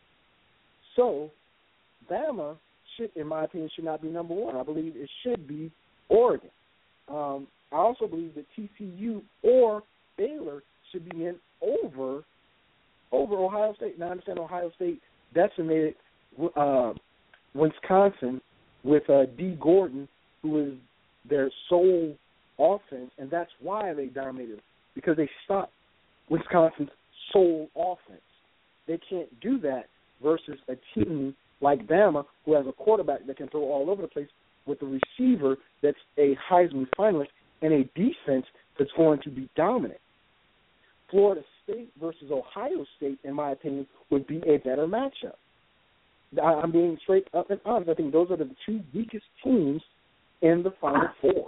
So, Bama should, in my opinion, should not be number one. I believe it should be Oregon. Um, I also believe that T C U or Baylor should be in over over Ohio State. Now, I understand Ohio State decimated uh, Wisconsin with uh, D. Gordon, who is their sole offense, and that's why they dominated, because they stopped Wisconsin's sole offense. They can't do that versus a team like Bama, who has a quarterback that can throw all over the place, with a receiver that's a Heisman finalist and a defense that's going to be dominant. Florida State versus Ohio State, in my opinion, would be a better matchup. I'm being straight up and honest. I think those are the two weakest teams in the Final Four.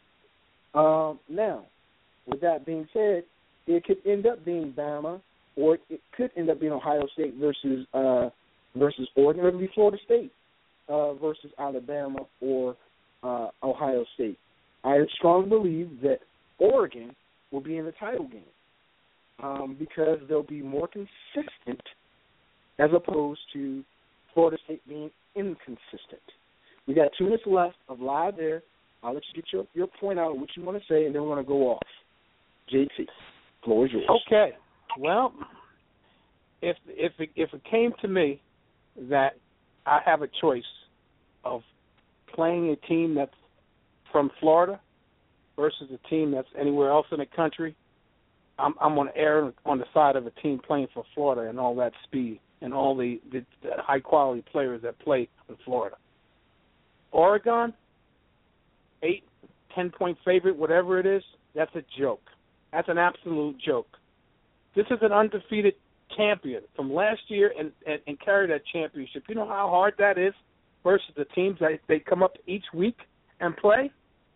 Um, now, with that being said, it could end up being Bama, or it could end up being Ohio State versus uh, versus Oregon, or it could be Florida State uh, versus Alabama or uh, Ohio State. I strongly believe that Oregon will be in the title game um, because they'll be more consistent as opposed to Florida State being inconsistent. We got two minutes left of live there. I'll let you get your, your point out, what you want to say, and then we're going to go off. J T, floor is yours. Okay. Well, if if it, if it came to me that I have a choice of playing a team that's from Florida versus a team that's anywhere else in the country, I'm, I'm going to err on the side of a team playing for Florida and all that speed and all the, the, the high-quality players that play in Florida. Oregon, eight, ten-point favorite, whatever it is, that's a joke. That's an absolute joke. This is an undefeated champion from last year and, and, and carry that championship. You know how hard that is versus the teams that they come up each week and play?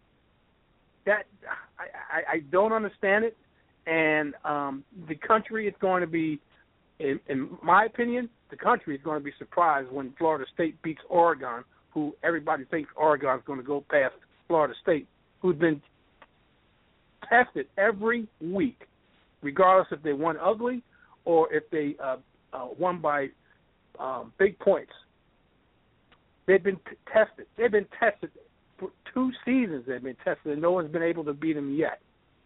That I, I, I don't understand it. And um, the country is going to be, in, in my opinion, the country is going to be surprised when Florida State beats Oregon, who everybody thinks Oregon is going to go past Florida State, who's been tested every week, regardless if they won ugly or if they uh, uh, won by um, big points. They've been t- tested. They've been tested for two seasons. They've been tested, and no one's been able to beat them yet.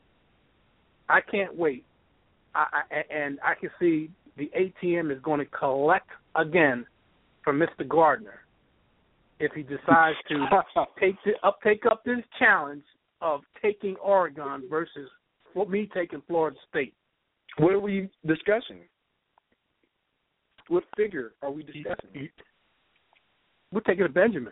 I can't wait. I, I, and I can see the A T M is going to collect again from Mister Gardner if he decides to take the, up take up this challenge of taking Oregon versus me taking Florida State. What are we discussing? What figure are we discussing? We're taking a Benjamin.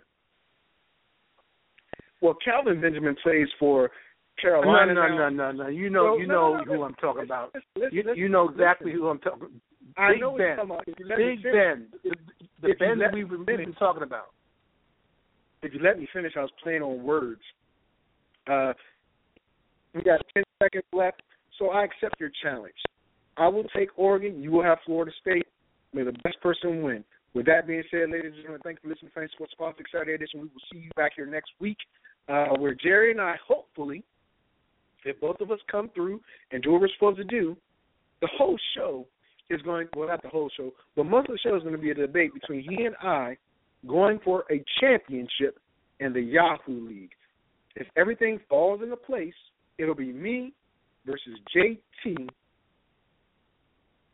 Well, Calvin Benjamin plays for Carolina. No, no, now. no, no, no. You know, Well, you no, know no, no, who I'm talking listen, about. listen, You, listen, you know exactly listen. who I'm talking about. I Big know what Ben. you're talking about. If you let me Big finish- Ben. The, the if you Ben let we've me been, finish- been talking about. If you let me finish, I was playing on words. Uh, we got ten seconds left, so I accept your challenge. I will take Oregon. You will have Florida State. May the best person win. With that being said, ladies and gentlemen, thank you for listening to Fantasy Sports Politics Saturday edition. We will see you back here next week, uh, where Jerry and I, hopefully, if both of us come through and do what we're supposed to do, the whole show is going, well, not the whole show, but most of the show is going to be a debate between he and I going for a championship in the Yahoo League. If everything falls into place, it'll be me versus J T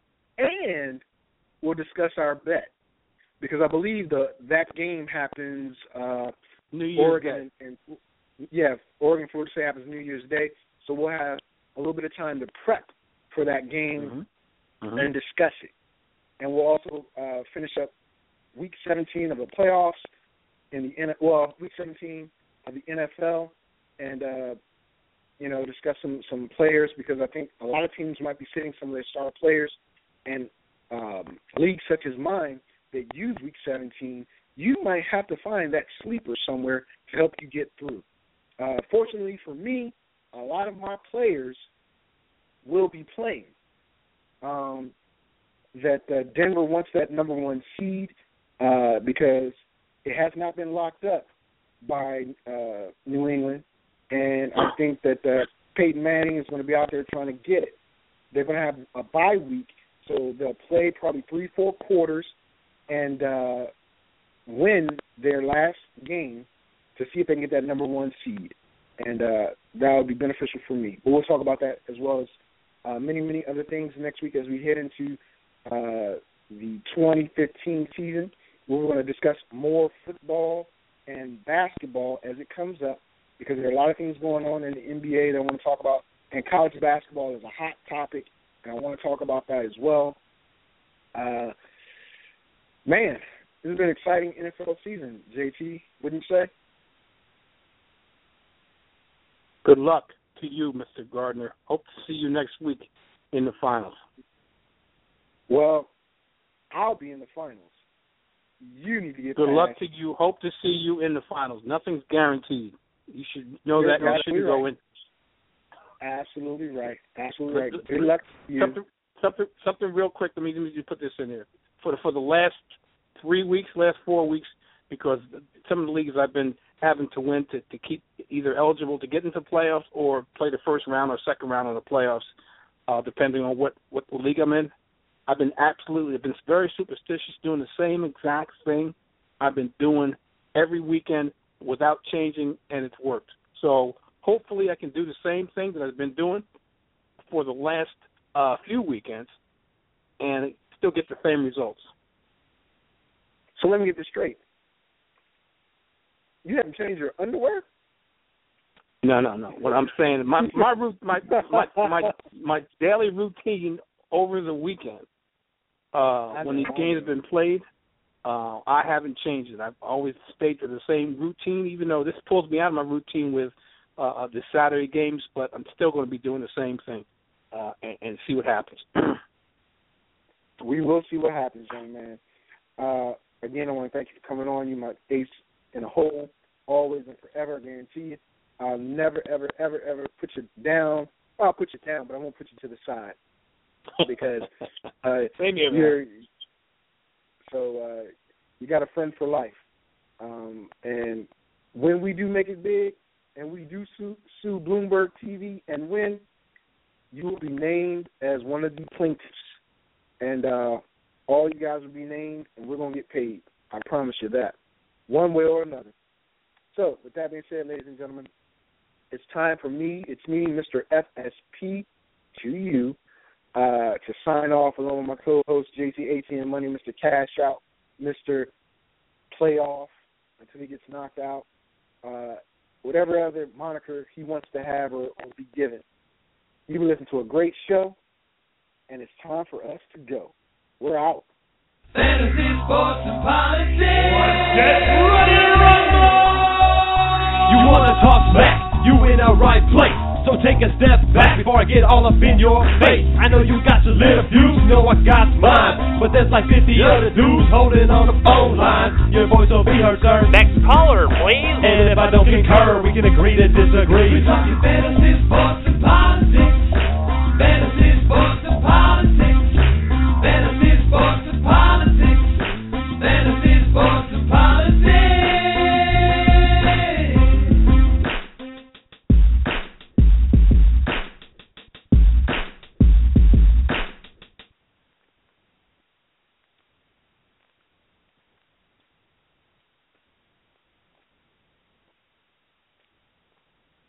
and we'll discuss our bet because I believe the that game happens uh, New Year's Oregon Day. and, and yeah, Oregon Florida State happens New Year's Day, so we'll have a little bit of time to prep for that game Mm-hmm. Mm-hmm. and discuss it, and we'll also uh, finish up Week seventeen of the playoffs in the N well Week seventeen of the N F L, and uh, you know discuss some some players because I think a lot of teams might be sitting some of their star players, and um, leagues such as mine that use Week seventeen, you might have to find that sleeper somewhere to help you get through. Uh, fortunately for me, a lot of my players will be playing. Um, that uh, Denver wants that number one seed uh, because it has not been locked up by uh, New England, and I think that uh, Peyton Manning is going to be out there trying to get it. They're going to have a bye week, so they'll play probably three, four quarters and uh, win their last game to see if they can get that number one seed, and uh, that would be beneficial for me. But we'll talk about that as well as uh, many, many other things next week as we head into uh, the twenty fifteen season. We're going to discuss more football and basketball as it comes up because there are a lot of things going on in the N B A that I want to talk about, and college basketball is a hot topic, and I want to talk about that as well. Uh, man, this has been an exciting N F L season, J T, wouldn't you say? Good luck to you, Mister Gardner. Hope to see you next week in the finals. Well, I'll be in the finals. You need to get Good past. luck to you. Hope to see you in the finals. Nothing's guaranteed. You should know You're that. You shouldn't right. go in. Absolutely right. Absolutely right. Good luck to you. Something, something, something real quick. Let me, let me just put this in there. For the, for the last three weeks, last four weeks, because some of the leagues I've been having to win to, to keep either eligible to get into playoffs or play the first round or second round of the playoffs, uh, depending on what, what league I'm in. I've been absolutely, I've been very superstitious, doing the same exact thing I've been doing every weekend without changing, and it's worked. So hopefully I can do the same thing that I've been doing for the last uh, few weekends and still get the same results. So let me get this straight. You haven't changed your underwear? No, no, no. What I'm saying, my my my my my, my daily routine over the weekend, uh, when these games have been played, uh, I haven't changed it. I've always stayed to the same routine, even though this pulls me out of my routine with uh, the Saturday games, but I'm still going to be doing the same thing uh, and, and see what happens. We will see what happens, young man. Uh, again, I want to thank you for coming on. You're my ace in a hole, always and forever, I guarantee you. I'll never, ever, ever, ever put you down. Well, I'll put you down, but I won't put you to the side because uh, Same here, you're so uh, you got a friend for life. Um, and when we do make it big and we do sue, sue Bloomberg T V and win, you will be named as one of the plaintiffs. And uh, all you guys will be named, and we're going to get paid. I promise you that, one way or another. So, with that being said, ladies and gentlemen, it's time for me, it's me, Mister F S P, to you, uh, to sign off along with my co-host, J T, A T M Money, Mister Cash Out, Mister Playoff, until he gets knocked out, uh, whatever other moniker he wants to have or, or be given. You've been listening to a great show, and it's time for us to go. We're out. Fantasy, sports, and politics. Get ready to rumble! You wanna talk smack? You in the right place. So take a step back before I get all up in your face. I know you got your little views, you know I got mine, but there's like fifty other dudes holding on the phone line. Your voice will be heard, sir. Next caller, please. And if I don't concur, we can agree to disagree. We're talking fantasy, sports, and politics.